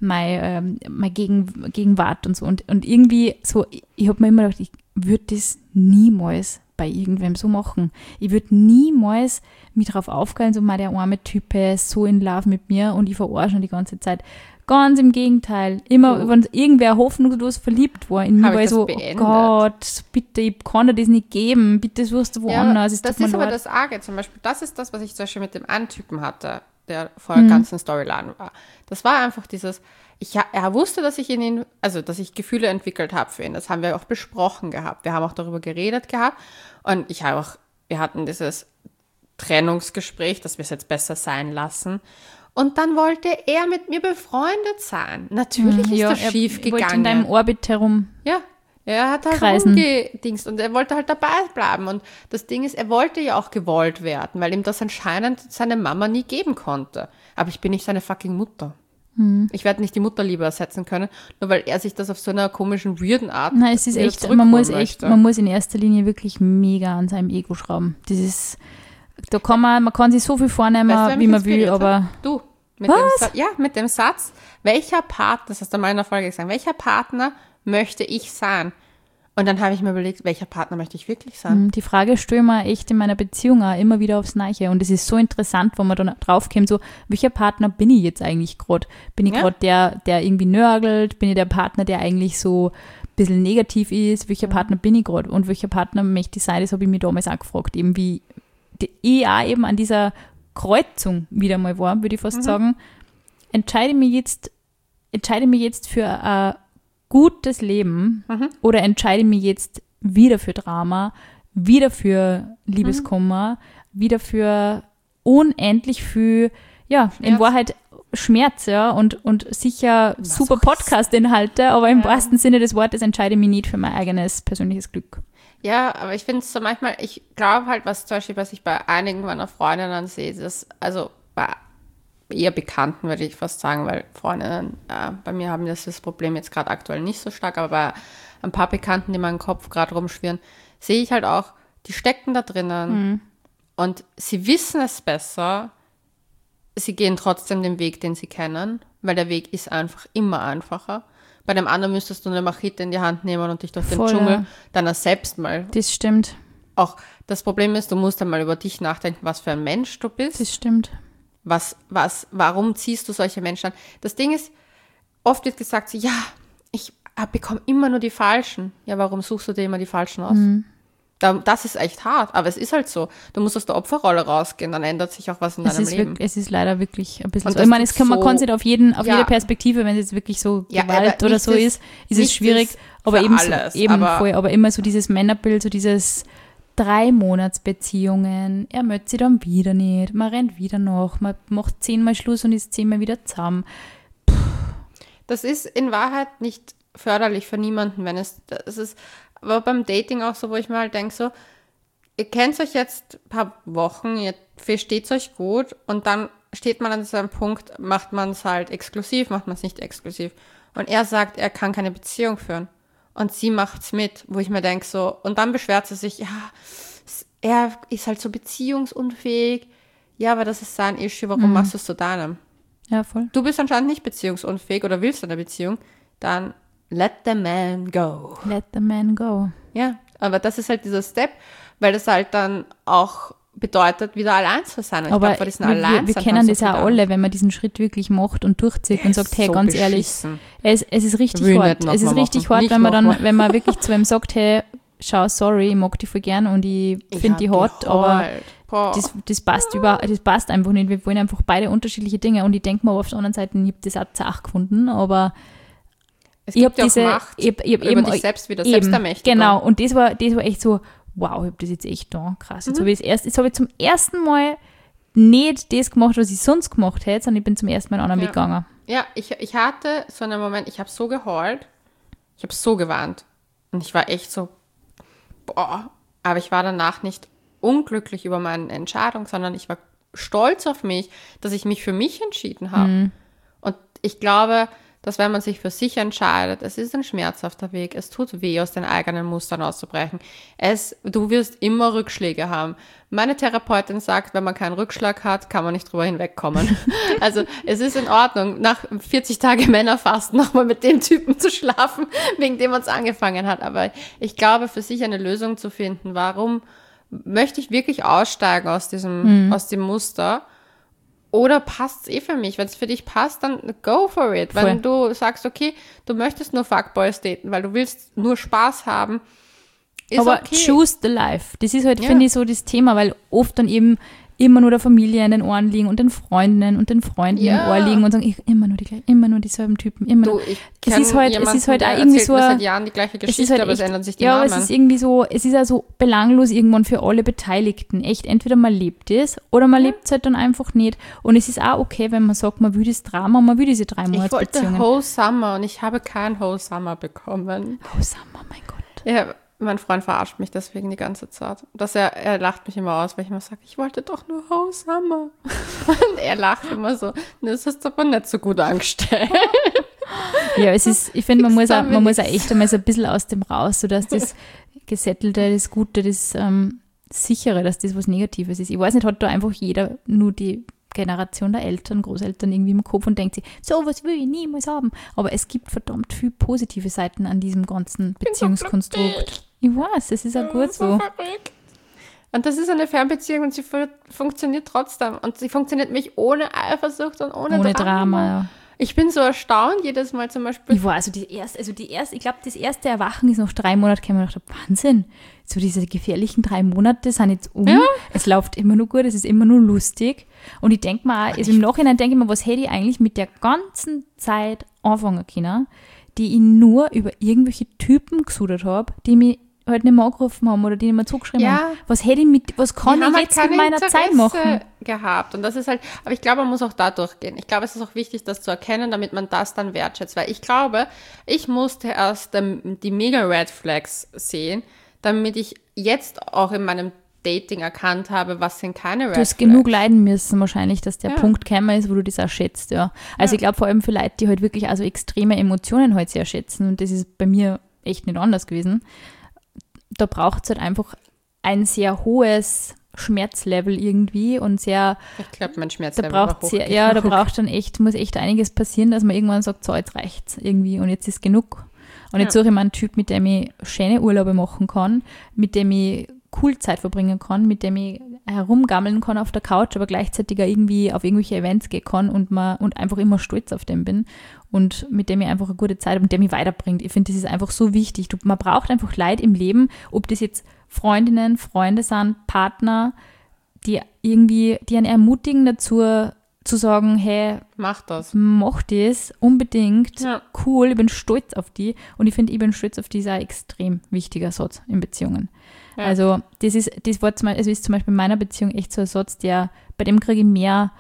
Gegenwart und so. Und irgendwie so, ich habe mir immer gedacht, ich würde das niemals bei irgendwem so machen. Ich würde niemals mich darauf aufgeilen, so mal der arme Typ ist so in Love mit mir und ich verarsche ihn die ganze Zeit. Ganz im Gegenteil. Immer, wenn irgendwer hoffnungslos verliebt war in mir, war ich so, oh Gott, bitte, ich kann dir das nicht geben, bitte suchst du woanders. Das ist aber das Arge zum Beispiel. Das ist das, was ich zum Beispiel mit dem einen Typen hatte, der vor der ganzen Storyline war. Das war einfach dieses, er wusste, dass dass ich Gefühle entwickelt habe für ihn. Das haben wir auch besprochen gehabt. Wir haben auch darüber geredet gehabt. Und wir hatten dieses Trennungsgespräch, dass wir es jetzt besser sein lassen. Und dann wollte er mit mir befreundet sein. Natürlich ist das schief gegangen. Er wollte in deinem Orbit herum. Ja, er hat halt rumgedingst und er wollte halt dabei bleiben. Und das Ding ist, er wollte ja auch gewollt werden, weil ihm das anscheinend seine Mama nie geben konnte. Aber ich bin nicht seine fucking Mutter. Ich werde nicht die Mutterliebe ersetzen können, nur weil er sich das auf so einer komischen, weirden Art Nein, es ist echt, man muss in erster Linie wirklich mega an seinem Ego schrauben. Das ist, man kann sich so viel vornehmen, wie man will, aber... Du, mit dem Satz, welcher Partner, das hast du mal in der Folge gesagt, welcher Partner möchte ich sein? Und dann habe ich mir überlegt, welcher Partner möchte ich wirklich sein? Die Frage stelle ich mir echt in meiner Beziehung auch immer wieder aufs Neue. Und es ist so interessant, wenn man dann draufkommt, so, welcher Partner bin ich jetzt eigentlich gerade? Bin ich gerade der irgendwie nörgelt? Bin ich der Partner, der eigentlich so ein bisschen negativ ist? Welcher Partner bin ich gerade? Und welcher Partner möchte ich sein? Das habe ich mir damals auch gefragt. Eben wie ich auch eben an dieser Kreuzung wieder mal war, würde ich fast sagen, entscheide mich jetzt für ein gutes Leben oder entscheide mich jetzt wieder für Drama, wieder für Liebeskummer, wieder für unendlich viel, in Wahrheit Schmerz, und sicher super Podcast-Inhalte, aber im wahrsten Sinne des Wortes entscheide ich mich nicht für mein eigenes persönliches Glück. Ja, aber ich finde es so manchmal, ich glaube halt, was ich bei einigen meiner Freundinnen sehe, also bei eher Bekannten, würde ich fast sagen, weil Freundinnen bei mir haben das Problem jetzt gerade aktuell nicht so stark, aber bei ein paar Bekannten, die in meinem Kopf gerade rumschwirren, sehe ich halt auch, die stecken da drinnen und sie wissen es besser, sie gehen trotzdem den Weg, den sie kennen, weil der Weg ist einfach immer einfacher. Bei dem anderen müsstest du eine Machete in die Hand nehmen und dich durch den Dschungel dann selbst mal. Das stimmt. Auch das Problem ist, du musst dann mal über dich nachdenken, was für ein Mensch du bist. Das stimmt. Warum ziehst du solche Menschen an? Das Ding ist, oft wird gesagt, so, ja, ich bekomme immer nur die Falschen. Ja, warum suchst du dir immer die Falschen aus? Das ist echt hart, aber es ist halt so. Du musst aus der Opferrolle rausgehen, dann ändert sich auch was in deinem Leben. Es ist leider wirklich ein bisschen so. Ich meine, man kann sich auf jede Perspektive, wenn es jetzt wirklich so Gewalt oder so ist es schwierig. Aber aber immer so dieses Männerbild, so dieses 3-Monats-Beziehungen, er möchte sie dann wieder nicht, man rennt wieder noch, man macht 10-mal Schluss und ist 10-mal wieder zusammen. Das ist in Wahrheit nicht förderlich für niemanden, wenn es ist, aber beim Dating auch so, wo ich mir halt denke, so, ihr kennt euch jetzt ein paar Wochen, ihr versteht euch gut und dann steht man an so einem Punkt, macht man es halt exklusiv, macht man es nicht exklusiv. Und er sagt, er kann keine Beziehung führen. Und sie macht's mit, wo ich mir denke, so, und dann beschwert sie sich, ja, er ist halt so beziehungsunfähig. Ja, aber das ist sein Issue, warum machst du es zu deinem? Ja, voll. Du bist anscheinend nicht beziehungsunfähig oder willst eine Beziehung, dann let the man go. Let the man go. Ja, aber das ist halt dieser Step, weil das halt dann auch bedeutet, wieder allein zu sein. Und aber ich glaub, vor wir kennen das ja alle, wenn man diesen Schritt wirklich macht und durchzieht und sagt, hey, so ganz ehrlich, es ist richtig hart. Es ist richtig hart, wenn man wirklich zu ihm sagt, hey, schau, sorry, ich mag dich voll gern und ich finde die hot, aber das passt einfach nicht. Wir wollen einfach beide unterschiedliche Dinge und ich denke mal auf der anderen Seite, ich habe das auch zart gefunden, aber es gibt ja auch Macht über dich selbst wieder, Selbstermächtigung. Genau, und das war echt so, wow, ich habe das jetzt echt da, krass. Jetzt habe ich zum ersten Mal nicht das gemacht, was ich sonst gemacht hätte, sondern ich bin zum ersten Mal einen anderen Weg gegangen. Ja, ich hatte so einen Moment, ich habe so geheult, ich habe so gewarnt und ich war echt so, boah, aber ich war danach nicht unglücklich über meine Entscheidung, sondern ich war stolz auf mich, dass ich mich für mich entschieden habe. Und ich glaube, dass wenn man sich für sich entscheidet, es ist ein schmerzhafter Weg, es tut weh, aus den eigenen Mustern auszubrechen. Du wirst immer Rückschläge haben. Meine Therapeutin sagt, wenn man keinen Rückschlag hat, kann man nicht drüber hinwegkommen. Also es ist in Ordnung, nach 40 Tage Männerfasten nochmal mit dem Typen zu schlafen, wegen dem man es angefangen hat. Aber ich glaube, für sich eine Lösung zu finden, warum möchte ich wirklich aussteigen aus dem Muster? Oder passt es für mich? Wenn es für dich passt, dann go for it. Voll. Wenn du sagst, okay, du möchtest nur Fuckboys daten, weil du willst nur Spaß haben, ist aber okay. Choose the life. Das ist halt, finde ich, so das Thema, weil oft dann eben immer nur der Familie in den Ohren liegen und den Freundinnen und den Freunden im Ohr liegen und sagen, immer nur dieselben Typen, es ist halt auch irgendwie so seit Jahren die gleiche Geschichte, halt aber es ändern sich die Namen. Ja, es ist irgendwie so, es ist ja so belanglos irgendwann für alle Beteiligten. Echt, entweder man lebt es oder man lebt es halt dann einfach nicht. Und es ist auch okay, wenn man sagt, man will das Drama, man will diese 3-Monats-Beziehungen. Ich wollte Whole Summer und ich habe keinen Whole Summer bekommen. Whole Summer, mein Gott. Ja, mein Freund verarscht mich deswegen die ganze Zeit. Er lacht mich immer aus, weil ich immer sage, ich wollte doch nur Whole Summer. Und er lacht immer so, das hast du aber nicht so gut angestellt. Ja, ich finde, man muss auch echt einmal so ein bisschen aus dem raus, sodass das Gesettelte, das Gute, das Sichere, dass das was Negatives ist. Ich weiß nicht, hat da einfach jeder nur die Generation der Eltern, Großeltern irgendwie im Kopf und denkt sich, so was will ich niemals haben. Aber es gibt verdammt viel positive Seiten an diesem ganzen Beziehungskonstrukt. Ich weiß, es ist auch gut so. Und das ist eine Fernbeziehung und sie funktioniert trotzdem. Und sie funktioniert mich ohne Eifersucht und ohne Drama. Ja. Ich bin so erstaunt jedes Mal zum Beispiel. Ich war ich glaube, das erste Erwachen ist nach 3 Monaten, kann man dachte, Wahnsinn, so diese gefährlichen 3 Monate sind jetzt um. Ja. Es läuft immer nur gut, es ist immer nur lustig. Und ich denke mir auch, also im Nachhinein denke ich mir, was hätte ich eigentlich mit der ganzen Zeit anfangen können, die ich nur über irgendwelche Typen gesudert habe, die mich halt nicht mehr angerufen haben oder die mir zugeschrieben haben. Was kann ich jetzt mit meiner Zeit machen? Gehabt. Und das ist halt, aber ich glaube, man muss auch da durchgehen. Ich glaube, es ist auch wichtig, das zu erkennen, damit man das dann wertschätzt. Weil ich glaube, ich musste erst die mega Red Flags sehen, damit ich jetzt auch in meinem Dating erkannt habe, was sind keine Red Flags. Du hast genug leiden müssen wahrscheinlich, dass der Punkt gekommen ist, wo du das auch schätzt. Ja. Also ich glaube vor allem für Leute, die halt wirklich also extreme Emotionen halt sehr schätzen und das ist bei mir echt nicht anders gewesen. Da braucht es halt einfach ein sehr hohes Schmerzlevel irgendwie und sehr. Ich glaube, mein Schmerzlevel war hoch. Da braucht dann muss echt einiges passieren, dass man irgendwann sagt, so, jetzt reicht's irgendwie und jetzt ist genug. Und jetzt suche ich mir einen Typ, mit dem ich schöne Urlaube machen kann, mit dem ich cool Zeit verbringen kann, mit dem ich herumgammeln kann auf der Couch, aber gleichzeitig auch irgendwie auf irgendwelche Events gehen kann und einfach immer stolz auf den bin und mit dem ich einfach eine gute Zeit habe und der mich weiterbringt. Ich finde, das ist einfach so wichtig. Man braucht einfach Leute im Leben, ob das jetzt Freundinnen, Freunde sind, Partner, die einen ermutigen dazu, zu sagen, hey, mach das unbedingt, cool, ich bin stolz auf die und ich finde, ich bin stolz auf die ist ein extrem wichtiger Satz in Beziehungen. Ja. Also das ist zum Beispiel in meiner Beziehung echt so ein Satz, bei dem kriege ich mehr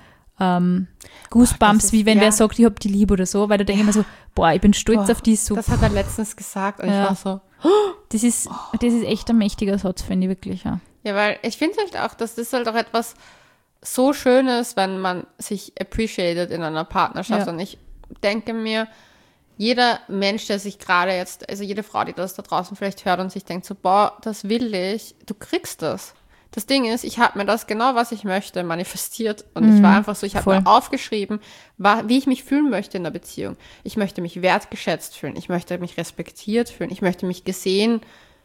Goosebumps, wie wenn wer sagt, ich hab die lieb oder so, weil da denke ich mir so, ich bin stolz auf die, so. Das hat er letztens gesagt und ich war so, das ist echt ein mächtiger Satz, finde ich wirklich, ja. Ja, weil ich finde halt auch, dass das halt auch etwas so Schönes, wenn man sich appreciated in einer Partnerschaft. Ja. Und ich denke mir, jeder Mensch, der sich gerade jetzt, also jede Frau, die das da draußen vielleicht hört und sich denkt so, das will ich, du kriegst das. Das Ding ist, ich habe mir das genau, was ich möchte, manifestiert. Und ich war einfach so, ich habe mir aufgeschrieben, wie ich mich fühlen möchte in der Beziehung. Ich möchte mich wertgeschätzt fühlen. Ich möchte mich respektiert fühlen. Ich möchte mich gesehen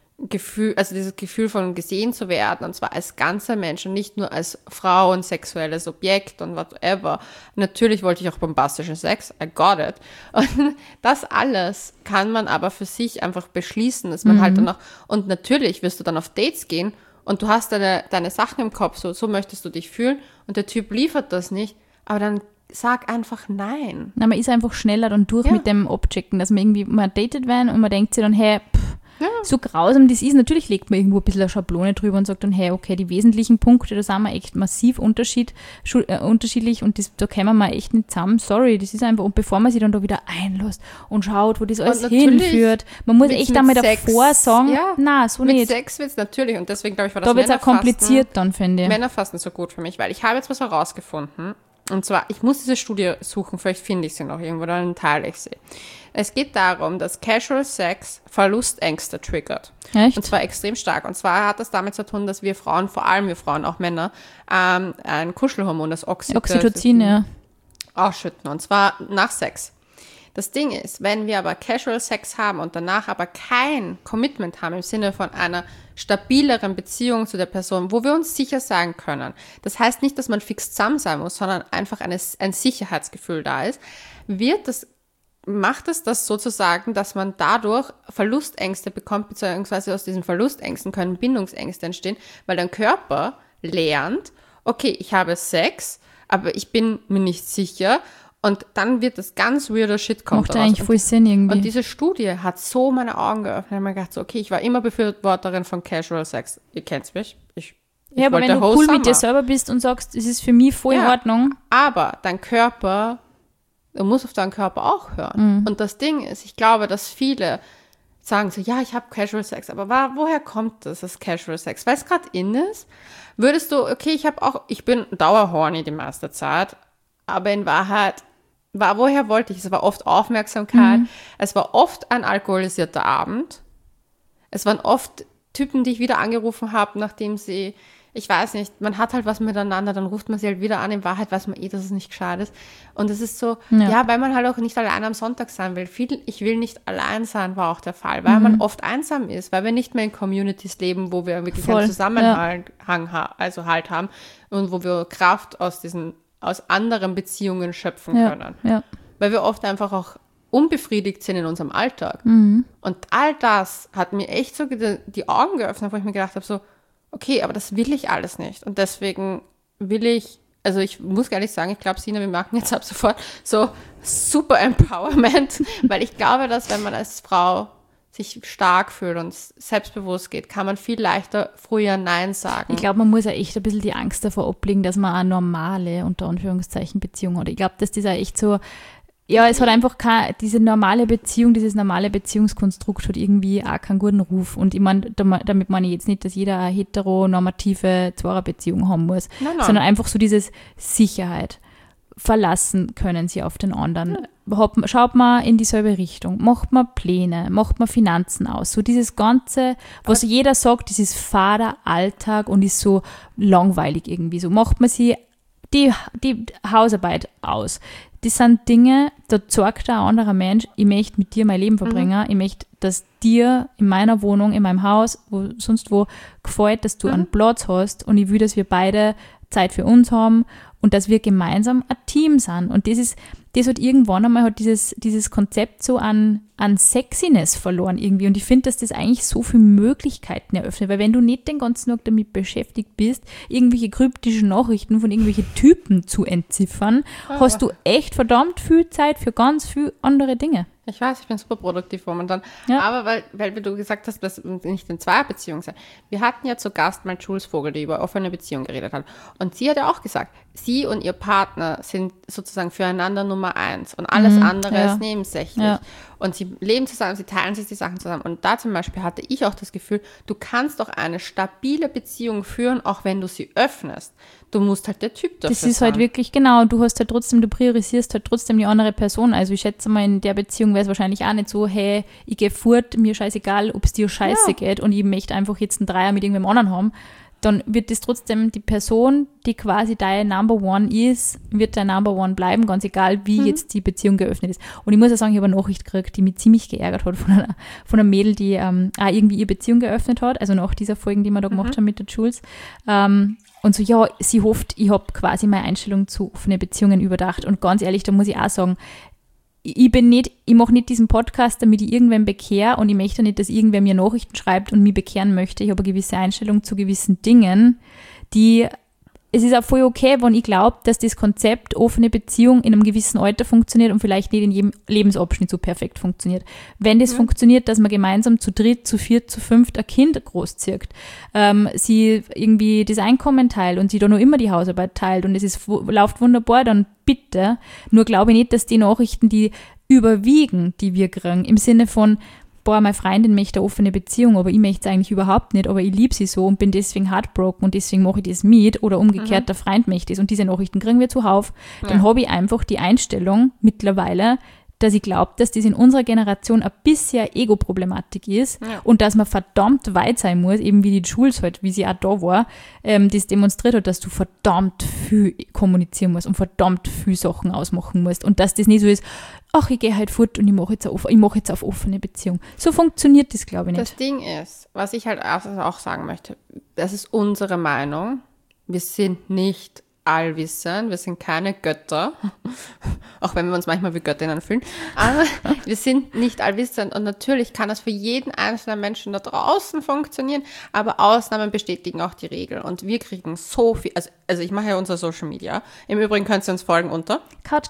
also dieses Gefühl von gesehen zu werden, und zwar als ganzer Mensch und nicht nur als Frau und sexuelles Objekt und whatever. Natürlich wollte ich auch bombastischen Sex, I got it. Und das alles kann man aber für sich einfach beschließen, dass man halt dann auch, und natürlich wirst du dann auf Dates gehen und du hast deine Sachen im Kopf, so möchtest du dich fühlen und der Typ liefert das nicht, aber dann sag einfach nein. Na, man ist einfach schneller dann durch mit dem Objecten, dass man datet werden und man denkt sich dann, hey, so grausam das ist, natürlich legt man irgendwo ein bisschen eine Schablone drüber und sagt dann, hey, okay, die wesentlichen Punkte, da sind wir echt massiv unterschiedlich und da kommen wir echt nicht zusammen, sorry, das ist einfach, und bevor man sich dann da wieder einlässt und schaut, wo das alles hinführt, man muss echt einmal davor sagen, nein, so nicht. Mit Sex wird es natürlich, und deswegen glaube ich, war das da wird es auch kompliziert dann, finde ich. Männerfasten so gut für mich, weil ich habe jetzt was herausgefunden, und zwar, ich muss diese Studie suchen, vielleicht finde ich sie noch irgendwo, dann teile ich sie. Es geht darum, dass Casual Sex Verlustängste triggert. Echt? Und zwar extrem stark. Und zwar hat das damit zu tun, dass wir Frauen, vor allem wir Frauen, auch Männer, ein Kuschelhormon, das Oxytocin, ausschütten. Und zwar nach Sex. Das Ding ist, wenn wir aber Casual Sex haben und danach aber kein Commitment haben im Sinne von einer stabileren Beziehung zu der Person, wo wir uns sicher sein können. Das heißt nicht, dass man fix zusammen sein muss, sondern einfach ein Sicherheitsgefühl da ist, macht es das sozusagen, dass man dadurch Verlustängste bekommt, beziehungsweise aus diesen Verlustängsten können Bindungsängste entstehen, weil dein Körper lernt, okay, ich habe Sex, aber ich bin mir nicht sicher, und dann wird das ganz weirder Shit kommen. Macht eigentlich voll Sinn irgendwie. Und diese Studie hat so meine Augen geöffnet. Ich habe mir gedacht, so, okay, ich war immer Befürworterin von Casual Sex. Ihr kennt mich. Ich aber wenn du cool mit dir selber bist und sagst, es ist für mich voll in Ordnung. Aber dein Körper, du musst auf deinen Körper auch hören. Und das Ding ist, ich glaube, dass viele sagen so, ja, ich habe Casual Sex, aber woher kommt das Casual Sex? Weil es gerade in ist, würdest du, okay, ich bin dauerhorny die meiste Zeit, aber in Wahrheit, woher wollte ich? Es war oft Aufmerksamkeit, es war oft ein alkoholisierter Abend, es waren oft Typen, die ich wieder angerufen habe, nachdem sie, ich weiß nicht, man hat halt was miteinander, dann ruft man sie halt wieder an, in Wahrheit weiß man dass es nicht gescheit ist. Und es ist so, weil man halt auch nicht allein am Sonntag sein will. Ich will nicht allein sein, war auch der Fall, weil man oft einsam ist, weil wir nicht mehr in Communities leben, wo wir wirklich einen Zusammenhang haben und wo wir Kraft aus anderen Beziehungen schöpfen können. Ja. Weil wir oft einfach auch unbefriedigt sind in unserem Alltag. Und all das hat mir echt so die Augen geöffnet, wo ich mir gedacht habe, so, okay, aber das will ich alles nicht. Und deswegen also ich muss gar nicht sagen, ich glaube, Sina, wir machen jetzt ab sofort so super Empowerment, weil ich glaube, dass wenn man als Frau sich stark fühlt und selbstbewusst geht, kann man viel leichter früher Nein sagen. Ich glaube, man muss ja echt ein bisschen die Angst davor ablegen, dass man eine normale, unter Anführungszeichen, Beziehung hat. Ich glaube, dass das auch echt so, es hat einfach diese normale Beziehung, dieses normale Beziehungskonstrukt hat irgendwie auch keinen guten Ruf. Und ich meine, damit meine ich jetzt nicht, dass jeder eine heteronormative Zweierbeziehung haben muss, sondern einfach so dieses Sicherheit. Verlassen können sie auf den anderen. Schaut man in dieselbe Richtung, macht man Pläne, macht man Finanzen aus. So dieses Ganze, was jeder sagt, das ist fader Alltag und ist so langweilig irgendwie. So macht man sie die Hausarbeit aus. das sind Dinge, da sagt ein anderer Mensch, ich möchte mit dir mein Leben verbringen, ich möchte, dass dir in meiner Wohnung, in meinem Haus, wo sonst wo gefällt, dass du einen Platz hast und ich will, dass wir beide Zeit für uns haben und dass wir gemeinsam ein Team sind. Und das hat irgendwann einmal hat dieses Konzept so an Sexiness verloren irgendwie. Und ich finde, dass das eigentlich so viele Möglichkeiten eröffnet, weil wenn du nicht den ganzen Tag damit beschäftigt bist, irgendwelche kryptischen Nachrichten von irgendwelchen Typen zu entziffern, hast du echt verdammt viel Zeit für ganz viele andere Dinge. Ich weiß, ich bin super produktiv momentan. Ja. Aber weil du gesagt hast, dass nicht in Zweierbeziehung sein. Wir hatten ja zu Gast mal Jules Vogel, die über offene Beziehung geredet hat. Und sie hat ja auch gesagt, sie und ihr Partner sind sozusagen füreinander Nummer 1 und alles andere ist nebensächlich. Ja. Und sie leben zusammen, sie teilen sich die Sachen zusammen. Und da zum Beispiel hatte ich auch das Gefühl, du kannst doch eine stabile Beziehung führen, auch wenn du sie öffnest. Du musst halt der Typ dafür sein. Das ist halt wirklich, genau, du hast halt trotzdem, du priorisierst halt trotzdem die andere Person. Also ich schätze mal, in der Beziehung wäre es wahrscheinlich auch nicht so, hey, ich gehe fort, mir scheißegal, ob es dir scheiße geht und ich möchte einfach jetzt einen Dreier mit irgendwem anderen haben. Dann wird das trotzdem die Person, die quasi dein Number One ist, wird dein Number One bleiben, ganz egal, wie jetzt die Beziehung geöffnet ist. Und ich muss ja sagen, ich habe eine Nachricht gekriegt, die mich ziemlich geärgert hat von einer Mädel, die auch irgendwie ihre Beziehung geöffnet hat, also nach dieser Folge, die wir da gemacht haben mit der Jules. Und so, ja, sie hofft, ich habe quasi meine Einstellung zu offenen Beziehungen überdacht. Und ganz ehrlich, da muss ich auch sagen, ich mache nicht diesen Podcast, damit ich irgendwem bekehre und ich möchte nicht, dass irgendwer mir Nachrichten schreibt und mich bekehren möchte. Ich habe eine gewisse Einstellung zu gewissen Dingen, es ist auch voll okay, wenn ich glaube, dass das Konzept offene Beziehung in einem gewissen Alter funktioniert und vielleicht nicht in jedem Lebensabschnitt so perfekt funktioniert. Wenn das funktioniert, dass man gemeinsam zu dritt, zu viert, zu fünft ein Kind großzieht, sie irgendwie das Einkommen teilt und sie da noch immer die Hausarbeit teilt und läuft wunderbar, dann bitte. Nur glaube ich nicht, dass die Nachrichten, die überwiegen, die wir kriegen, im Sinne von meine Freundin möchte eine offene Beziehung, aber ich möchte es eigentlich überhaupt nicht, aber ich liebe sie so und bin deswegen heartbroken und deswegen mache ich das mit oder umgekehrt, der Freund möchte es und diese Nachrichten kriegen wir zuhauf, dann habe ich einfach die Einstellung mittlerweile, dass ich glaube, dass das in unserer Generation ein bisschen Ego-Problematik ist und dass man verdammt weit sein muss, eben wie die Jules halt, wie sie auch da war, das demonstriert hat, dass du verdammt viel kommunizieren musst und verdammt viel Sachen ausmachen musst und dass das nicht so ist, ach, ich gehe halt fort und ich mache jetzt auf offene Beziehung. So funktioniert das, glaube ich, nicht. Das Ding ist, was ich halt auch sagen möchte, das ist unsere Meinung. Wir sind nicht allwissend, wir sind keine Götter, auch wenn wir uns manchmal wie Göttinnen fühlen, aber wir sind nicht allwissend und natürlich kann das für jeden einzelnen Menschen da draußen funktionieren, aber Ausnahmen bestätigen auch die Regel und wir kriegen so viel, also ich mache ja unser Social Media, im Übrigen könnt ihr uns folgen unter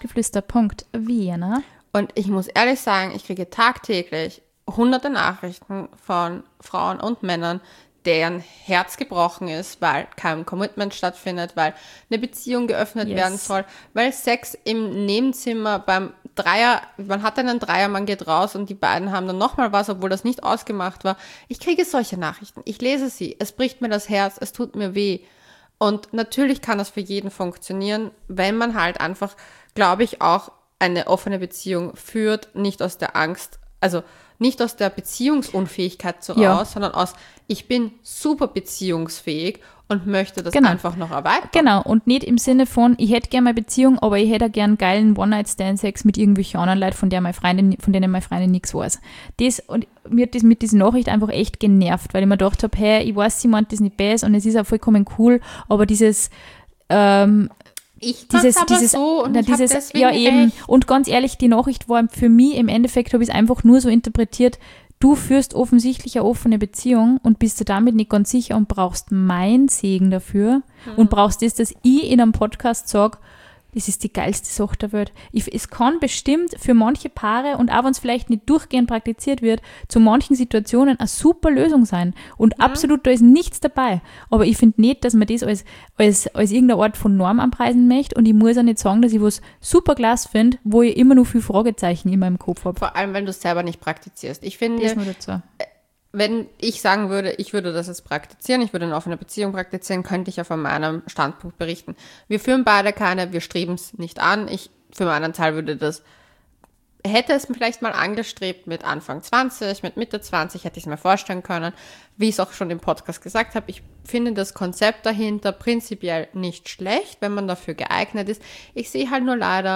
couchgeflüster.vienna und ich muss ehrlich sagen, ich kriege tagtäglich hunderte Nachrichten von Frauen und Männern, deren Herz gebrochen ist, weil kein Commitment stattfindet, weil eine Beziehung geöffnet werden soll, weil Sex im Nebenzimmer beim Dreier, man hat einen Dreier, man geht raus und die beiden haben dann nochmal was, obwohl das nicht ausgemacht war. Ich kriege solche Nachrichten, ich lese sie, es bricht mir das Herz, es tut mir weh. Und natürlich kann das für jeden funktionieren, wenn man halt einfach, glaube ich, auch eine offene Beziehung führt, nicht aus der Angst, also nicht aus der Beziehungsunfähigkeit raus, sondern aus, ich bin super beziehungsfähig und möchte das einfach noch erweitern. Genau, und nicht im Sinne von, ich hätte gerne meine Beziehung, aber ich hätte auch gern geilen One-Night-Stand-Sex mit irgendwelchen anderen Leuten, von denen meine Freundin nichts weiß. Und mir hat das mit dieser Nachricht einfach echt genervt, weil ich mir gedacht habe, hey, ich weiß, sie meint das nicht besser und es ist auch vollkommen cool, aber dieses ja eben, und ganz ehrlich, die Nachricht war für mich, im Endeffekt habe ich es einfach nur so interpretiert, du führst offensichtlich eine offene Beziehung und bist dir damit nicht ganz sicher und brauchst meinen Segen dafür und brauchst das, dass ich in einem Podcast sage, das ist die geilste Sache der Welt. Es kann bestimmt für manche Paare und auch wenn es vielleicht nicht durchgehend praktiziert wird, zu manchen Situationen eine super Lösung sein. Und absolut, da ist nichts dabei. Aber ich finde nicht, dass man das als irgendeine Art von Norm anpreisen möchte. Und ich muss auch nicht sagen, dass ich was super klasse finde, wo ich immer noch viel Fragezeichen in meinem Kopf habe. Vor allem, wenn du es selber nicht praktizierst. Ich finde, das nur dazu. Wenn ich sagen würde, ich würde das jetzt praktizieren, ich würde eine offene Beziehung praktizieren, könnte ich ja von meinem Standpunkt berichten. Wir führen beide keine, wir streben es nicht an. Ich für meinen Teil hätte es vielleicht mal angestrebt mit Anfang 20, mit Mitte 20, hätte ich es mir vorstellen können. Wie ich es auch schon im Podcast gesagt habe, ich finde das Konzept dahinter prinzipiell nicht schlecht, wenn man dafür geeignet ist. Ich sehe halt nur leider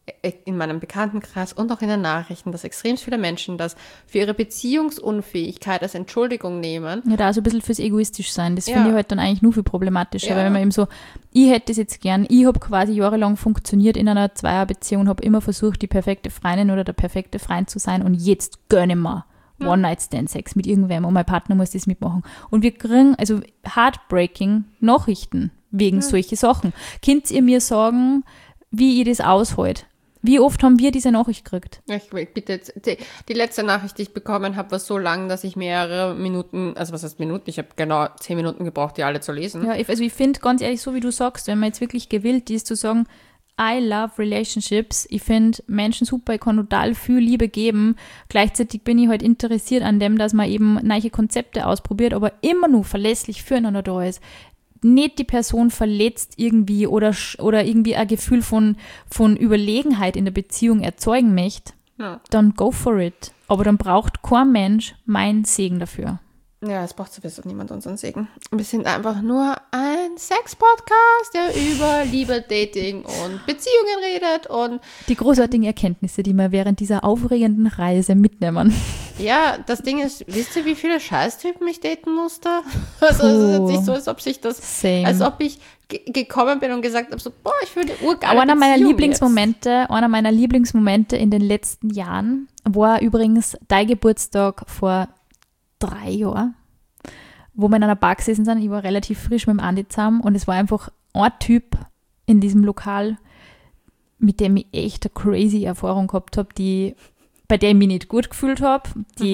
in meinem Bekanntenkreis und auch in den Nachrichten, dass extrem viele Menschen das für ihre Beziehungsunfähigkeit als Entschuldigung nehmen. Ja, da so ein bisschen fürs egoistisch sein. Das finde ich halt dann eigentlich nur viel problematischer, weil wenn man eben so, ich hätte es jetzt gern, ich habe quasi jahrelang funktioniert in einer Zweierbeziehung und habe immer versucht, die perfekte Freundin oder der perfekte Freund zu sein und jetzt gönne mir One-Night-Stand-Sex mit irgendwem und mein Partner muss das mitmachen. Und wir kriegen also heartbreaking Nachrichten wegen solche Sachen. Könnt ihr mir sagen, wie ihr das aushalte? Wie oft haben wir diese Nachricht gekriegt? Ich bitte jetzt, die letzte Nachricht, die ich bekommen habe, war so lang, dass ich mehrere Minuten, also was heißt Minuten? Ich habe genau 10 Minuten gebraucht, die alle zu lesen. Ja, also ich finde ganz ehrlich, so wie du sagst, wenn man jetzt wirklich gewillt ist zu sagen, I love relationships, ich finde Menschen super, ich kann total viel Liebe geben, gleichzeitig bin ich halt interessiert an dem, dass man eben neue Konzepte ausprobiert, aber immer nur verlässlich füreinander da ist. Nicht die Person verletzt irgendwie oder irgendwie ein Gefühl von Überlegenheit in der Beziehung erzeugen möchte, dann go for it. Aber dann braucht kein Mensch meinen Segen dafür. Ja, es braucht sowieso niemand unseren Segen. Wir sind einfach nur ein Sex-Podcast, der über Liebe, Dating und Beziehungen redet und die großartigen Erkenntnisse, die wir während dieser aufregenden Reise mitnehmen. Ja, das Ding ist, wisst ihr, wie viele Scheißtypen ich daten musste? Also es ist jetzt nicht so, als ob ich gekommen bin und gesagt habe, so, boah, ich würde urgeile einer meiner Lieblingsmomente in den letzten Jahren war übrigens dein Geburtstag vor 3 Jahren, wo wir in einer Bar gesessen sind. Ich war relativ frisch mit dem Andi zusammen und es war einfach ein Typ in diesem Lokal, mit dem ich echt eine crazy Erfahrung gehabt habe, bei der ich mich nicht gut gefühlt habe.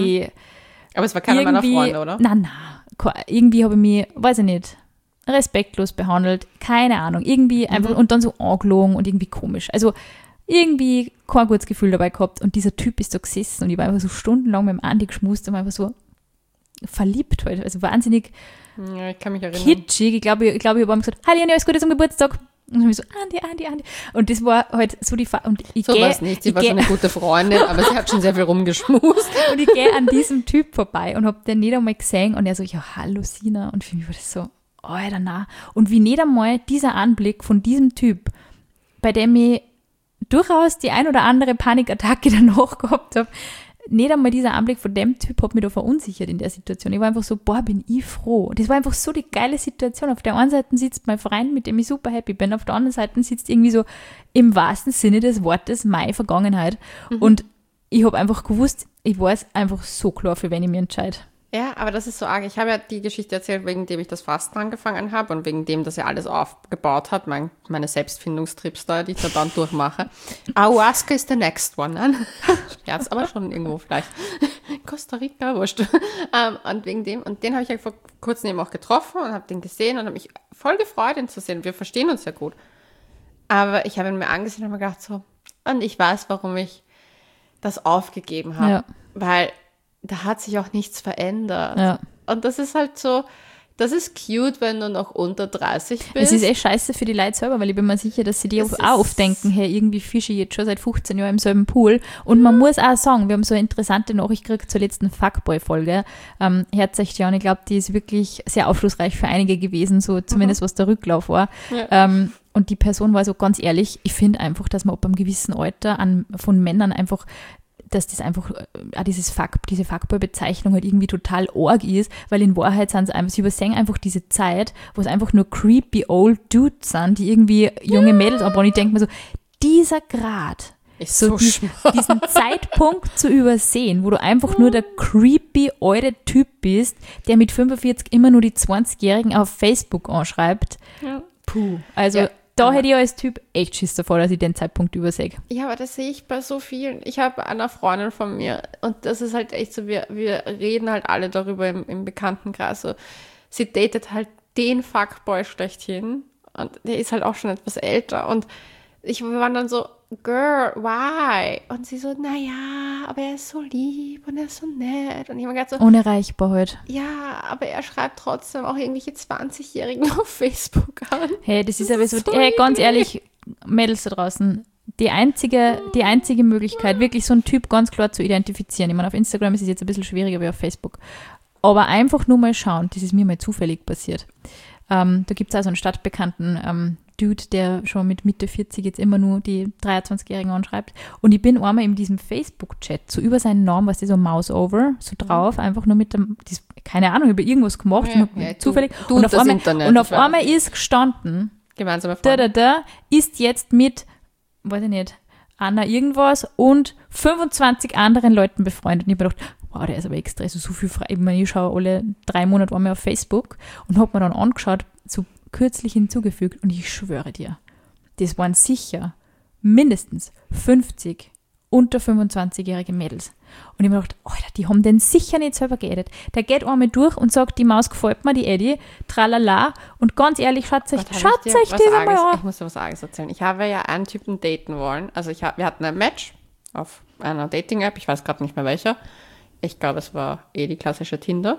Aber es war keiner meiner Freunde, oder? Nein. Irgendwie habe ich mich, weiß ich nicht, respektlos behandelt. Keine Ahnung. Irgendwie einfach und dann so angelogen und irgendwie komisch. Also irgendwie kein gutes Gefühl dabei gehabt. Und dieser Typ ist da gesessen und ich war einfach so stundenlang mit dem Andi geschmust und war einfach so verliebt halt. Also wahnsinnig ich kann mich erinnern. Kitschig. Ich glaube, ich habe ihm gesagt, hi Leonie, alles Gute zum Geburtstag. Und ich so, Andi. Und das war halt so die und ich so war es nicht, sie war so eine gute Freundin, aber sie hat schon sehr viel rumgeschmust. Und ich gehe an diesem Typ vorbei und habe den nicht einmal gesehen und er so, ja, hallo Sina. Und für mich war das so, Alter, na. Und wie nicht einmal dieser Anblick von diesem Typ, bei dem ich durchaus die ein oder andere Panikattacke danach gehabt habe, nicht einmal dieser Anblick von dem Typ hat mich da verunsichert in der Situation. Ich war einfach so, boah, bin ich froh. Und das war einfach so die geile Situation. Auf der einen Seite sitzt mein Freund, mit dem ich super happy bin. Auf der anderen Seite sitzt irgendwie so im wahrsten Sinne des Wortes meine Vergangenheit. Und ich habe einfach gewusst, ich weiß einfach so klar, für wen ich mich entscheide. Ja, aber das ist so arg. Ich habe ja die Geschichte erzählt, wegen dem ich das Fasten angefangen habe und wegen dem, dass er alles aufgebaut hat, meine Selbstfindungstrips da, die ich da dann durchmache. Ayahuasca ist the next one. Ne? Scherz, aber schon irgendwo vielleicht. Costa Rica, wurscht. Und wegen dem, und den habe ich ja vor kurzem eben auch getroffen und habe den gesehen und habe mich voll gefreut, ihn zu sehen. Wir verstehen uns ja gut. Aber ich habe ihn mir angesehen und habe mir gedacht so, und ich weiß, warum ich das aufgegeben habe. Ja. Weil da hat sich auch nichts verändert. Ja. Und das ist halt so, das ist cute, wenn du noch unter 30 bist. Es ist echt scheiße für die Leute selber, weil ich bin mir sicher, dass sie die auch oft denken, hey, irgendwie fische ich jetzt schon seit 15 Jahren im selben Pool. Und man muss auch sagen, wir haben so eine interessante Nachricht gekriegt zur letzten Fuckboy-Folge. Hört euch die an, ich glaube, die ist wirklich sehr aufschlussreich für einige gewesen, so zumindest was der Rücklauf war. Ja. Und die Person war so ganz ehrlich, ich finde einfach, dass man ab einem gewissen Alter von Männern einfach, dass das einfach, diese Fuckboy-Bezeichnung halt irgendwie total arg ist, weil in Wahrheit sind sie einfach, sie übersehen einfach diese Zeit, wo es einfach nur creepy old Dudes sind, die irgendwie junge Mädels anbauen. Ich denke mir so, dieser Grad, ist so diesen Zeitpunkt zu übersehen, wo du einfach nur der creepy alte Typ bist, der mit 45 immer nur die 20-Jährigen auf Facebook anschreibt. Ja. Puh, also ja. Da hätte ich als Typ echt Schiss davor, dass ich den Zeitpunkt übersehe. Ja, aber das sehe ich bei so vielen. Ich habe eine Freundin von mir und das ist halt echt so, wir reden halt alle darüber im Bekanntenkreis. So, sie datet halt den Fuckboy schlechthin und der ist halt auch schon etwas älter und wir waren dann so, Girl, why? Und sie so, naja, aber er ist so lieb und er ist so nett. Und ich habe gedacht so, unerreichbar heute. Ja, aber er schreibt trotzdem auch irgendwelche 20-Jährigen auf Facebook an. Hey, das ist aber so, hey, ganz ehrlich, Mädels da draußen, die einzige Möglichkeit, wirklich so einen Typ ganz klar zu identifizieren. Ich meine, auf Instagram ist es jetzt ein bisschen schwieriger wie auf Facebook. Aber einfach nur mal schauen, das ist mir mal zufällig passiert. Da gibt es also einen stadtbekannten Dude, der schon mit Mitte 40 jetzt immer nur die 23-Jährigen anschreibt. Und ich bin einmal in diesem Facebook-Chat so über seinen Namen, was so Mouse-over, so drauf, einfach nur mit dem, keine Ahnung, über irgendwas gemacht, zufällig. Und auf einmal ist gestanden, gemeinsame Freund. Ist jetzt mit, weiß ich nicht, Anna irgendwas und 25 anderen Leuten befreundet. Und ich habe mir gedacht, wow, der ist aber extra, also so viel frei. Ich schaue alle 3 Monate einmal auf Facebook und habe mir dann angeschaut, so kürzlich hinzugefügt und ich schwöre dir, das waren sicher mindestens 50 unter 25-jährige Mädels. Und ich habe mir gedacht, Alter, die haben den sicher nicht selber geedet. Der geht einmal durch und sagt, die Maus gefällt mir, die Eddie, tralala. Und ganz ehrlich, schaut euch das einmal an. Ich muss dir was Arges erzählen. Ich habe ja einen Typen daten wollen. Also wir hatten ein Match auf einer Dating-App, ich weiß gerade nicht mehr welcher. Ich glaube, es war die klassische Tinder.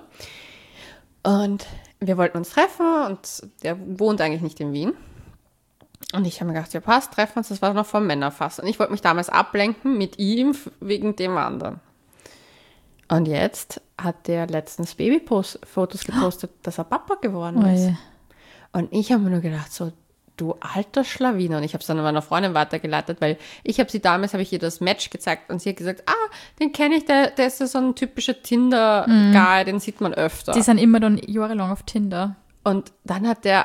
Und wir wollten uns treffen und der wohnt eigentlich nicht in Wien. Und ich habe mir gedacht, ja passt, treffen uns, das war noch vom Männerfass. Und ich wollte mich damals ablenken mit ihm wegen dem anderen. Und jetzt hat der letztens Babyfotos gepostet, dass er Papa geworden ist. Ja. Und ich habe mir nur gedacht, so, du alter Schlawiner. Und ich habe es dann an meiner Freundin weitergeleitet, weil ich habe ihr das Match gezeigt und sie hat gesagt, den kenne ich, der ist ja so ein typischer Tinder-Guy, den sieht man öfter. Die sind immer dann jahrelang auf Tinder. Und dann hat der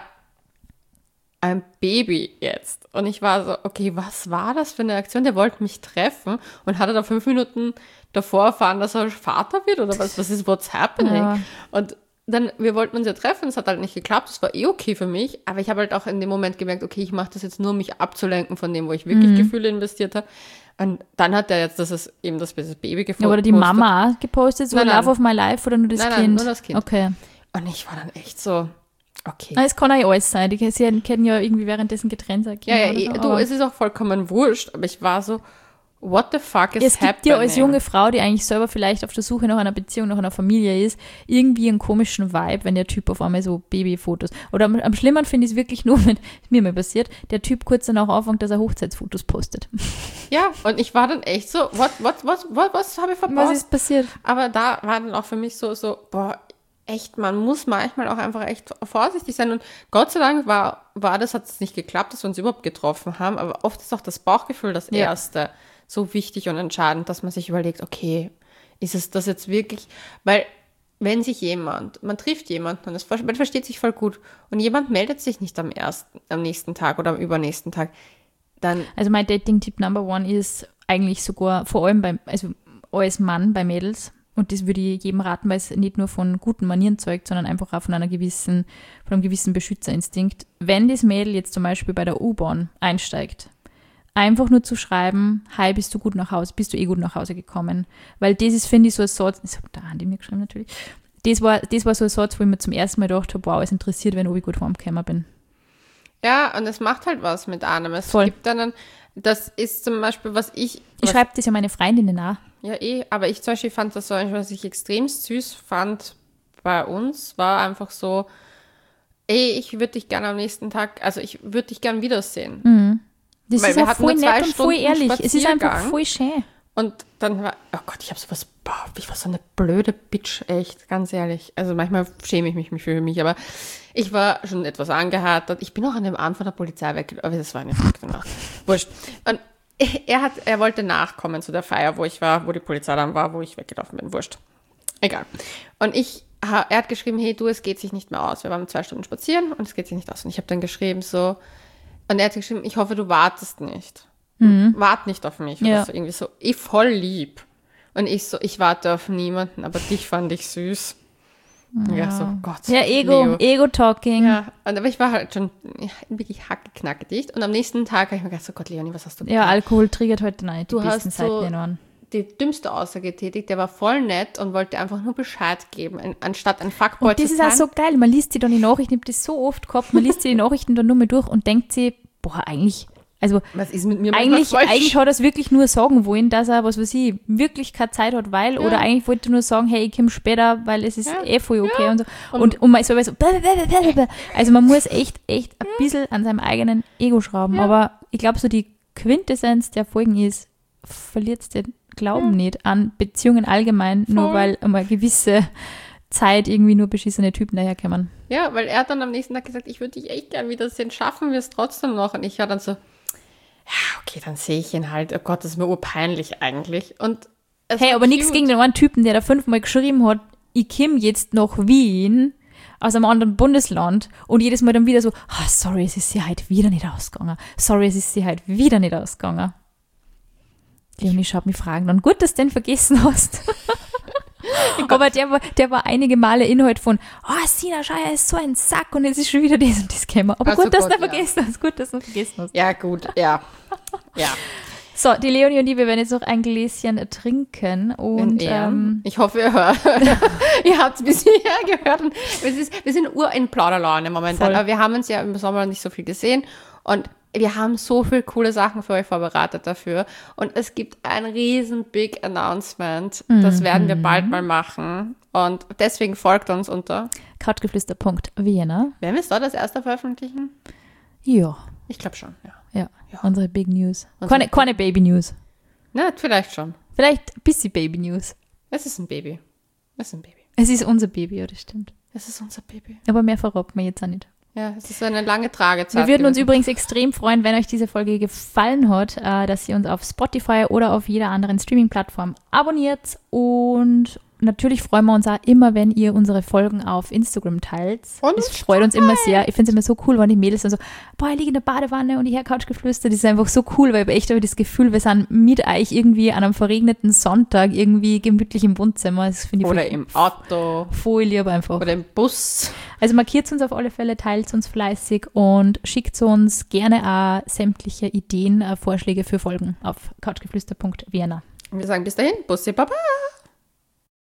ein Baby jetzt. Und ich war so, okay, was war das für eine Aktion? Der wollte mich treffen und hatte da 5 Minuten davor erfahren, dass er Vater wird oder was ist, what's happening? Ja. Und dann, wir wollten uns ja treffen, es hat halt nicht geklappt, das war okay für mich, aber ich habe halt auch in dem Moment gemerkt, okay, ich mache das jetzt nur, um mich abzulenken von dem, wo ich wirklich Gefühle investiert habe. Und dann hat er jetzt, das ist eben das Baby gepostet. Ja, oder die Mama auch gepostet, so nein. Love of my life oder nur das Kind? Nein, nur das Kind. Okay. Und ich war dann echt so, okay. Es kann auch alles sein, sie können ja irgendwie währenddessen getrennt sein. Ja, es ist auch vollkommen wurscht, aber ich war so, what the fuck is happening? Es gibt dir als junge Frau, die eigentlich selber vielleicht auf der Suche nach einer Beziehung, nach einer Familie ist, irgendwie einen komischen Vibe, wenn der Typ auf einmal so Babyfotos, oder am schlimmer finde ich es wirklich nur, wenn es mir mal passiert, der Typ kurz danach anfängt, dass er Hochzeitsfotos postet. Ja, und ich war dann echt so, was habe ich verpasst? Was ist passiert? Aber da war dann auch für mich so, boah, echt, man muss manchmal auch einfach echt vorsichtig sein. Und Gott sei Dank hat es nicht geklappt, dass wir uns überhaupt getroffen haben. Aber oft ist auch das Bauchgefühl das Erste so wichtig und entscheidend, dass man sich überlegt, okay, ist es das jetzt wirklich? Weil wenn sich man trifft jemanden und man versteht sich voll gut und jemand meldet sich nicht am nächsten Tag oder am übernächsten Tag, dann... Also mein Dating-Tipp Number 1 ist eigentlich sogar vor allem als Mann bei Mädels. Und das würde ich jedem raten, weil es nicht nur von guten Manieren zeugt, sondern einfach auch von einem gewissen Beschützerinstinkt. Wenn das Mädel jetzt zum Beispiel bei der U-Bahn einsteigt, einfach nur zu schreiben, hi, bist du gut nach Hause gekommen? Weil das ist, finde ich, so ein Satz, das hat der Andi mir geschrieben natürlich, das war so ein Satz, wo ich mir zum ersten Mal gedacht habe, wow, es interessiert, wenn ich gut heimgekommen bin. Ja, und es macht halt was mit einem. Es gibt dann, das ist zum Beispiel, Ich schreibe das ja meine Freundinnen auch. Ja, aber ich zum Beispiel fand das so, was ich extrem süß fand bei uns, war einfach so, ich würde dich gerne am nächsten Tag, also ich würde dich gerne wiedersehen. Mhm. Das ist ja voll nett und voll ehrlich. Es ist einfach voll schön. Und dann war, oh Gott, ich war so eine blöde Bitch, echt, ganz ehrlich. Also manchmal schäme ich mich für mich, aber ich war schon etwas angehärtet. Ich bin auch an dem Abend von der Polizei weg, aber das war eine verrückte Nacht. Wurscht. Und er wollte nachkommen zu der Feier, wo ich war, wo die Polizei dann war, wo ich weggelaufen bin. Wurscht. Egal. Und er hat geschrieben, hey du, es geht sich nicht mehr aus. Wir waren 2 Stunden spazieren und es geht sich nicht aus. Und ich habe dann geschrieben so, und er hat geschrieben, ich hoffe, du wartest nicht. Wart nicht auf mich. Ja. Oder so, irgendwie so, voll lieb. Und ich so, ich warte auf niemanden, aber dich fand ich süß. Ja, so, Gott. Ja, Ego-Talking. Ja, aber ich war halt schon wirklich hackeknackedicht. Und am nächsten Tag habe ich mir gedacht, so Gott, Leonie, was hast du gemacht? Ja, Alkohol triggert heute nicht die besten Seiten an. Die dümmste Aussage getätigt, der war voll nett und wollte einfach nur Bescheid geben, anstatt ein Fuckboy zu sein. Und das ist auch so geil, man liest sich dann die Nachrichten, ich habe das so oft gehabt, man liest sich die Nachrichten dann nur mal durch und denkt sich, boah, eigentlich, also was ist mit mir eigentlich hat er es wirklich nur sagen wollen, dass er, was weiß ich, wirklich keine Zeit hat, weil, oder eigentlich wollte er nur sagen, hey, ich komme später, weil es ist voll okay und so. Und man ist so, also man muss echt ein bisschen an seinem eigenen Ego schrauben, aber ich glaube, so die Quintessenz der Folgen ist, verliert den Glauben nicht an Beziehungen allgemein, nur weil einmal gewisse Zeit irgendwie nur beschissene Typen daherkommen. Ja, weil er hat dann am nächsten Tag gesagt, ich würde dich echt gern wiedersehen, schaffen wir es trotzdem noch. Und ich war dann so, ja, okay, dann sehe ich ihn halt. Oh Gott, das ist mir urpeinlich eigentlich. Und hey, aber nichts gegen den einen Typen, der da 5-mal geschrieben hat, ich komme jetzt nach Wien aus einem anderen Bundesland und jedes Mal dann wieder so, sorry, es ist sie halt wieder nicht ausgegangen. Sorry, es ist sie halt wieder nicht ausgegangen. Leonie schaut mich fragen dann, gut, dass du den vergessen hast. Aber der war einige Male Inhalt von, Sina Scheier ist so ein Sack und jetzt ist schon wieder das und das gekommen. Aber also gut, dass du vergessen hast. Gut, dass du vergessen hast. Ja, gut, ja. So, die Leonie und ich, wir werden jetzt noch ein Gläschen trinken. Und ich hoffe, ihr hört. Ihr habt es bis hierher gehört. Und wir sind in Plauderlaune momentan. Voll. Aber wir haben uns ja im Sommer nicht so viel gesehen. Und wir haben so viele coole Sachen für euch vorbereitet dafür. Und es gibt ein riesen Big Announcement. Das werden wir bald mal machen. Und deswegen folgt uns unter couchgeflüster.vienna. Werden wir es dort als erster veröffentlichen? Ja. Ich glaube schon, ja. Ja, unsere Big News. Keine Baby News. Na, vielleicht schon. Vielleicht ein bisschen Baby News. Es ist ein Baby. Es ist ein Baby. Es ist unser Baby, ja, das stimmt. Es ist unser Baby. Aber mehr verraten wir jetzt auch nicht. Ja, es ist eine lange Tragezeit. Wir würden uns übrigens extrem freuen, wenn euch diese Folge gefallen hat, dass ihr uns auf Spotify oder auf jeder anderen Streaming-Plattform abonniert. Und natürlich freuen wir uns auch immer, wenn ihr unsere Folgen auf Instagram teilt. Und das freut uns immer sehr. Ich finde es immer so cool, wenn die Mädels dann so, boah, ich liege in der Badewanne und ich höre Couchgeflüster. Das ist einfach so cool, weil ich echt habe das Gefühl, wir sind mit euch irgendwie an einem verregneten Sonntag irgendwie gemütlich im Wohnzimmer. Das finde ich oder im Auto. Voll lieb einfach. Oder im Bus. Also markiert uns auf alle Fälle, teilt uns fleißig und schickt uns gerne auch sämtliche Ideen, Vorschläge für Folgen auf couchgeflüster.vienna. Und wir sagen bis dahin, Bussi Baba.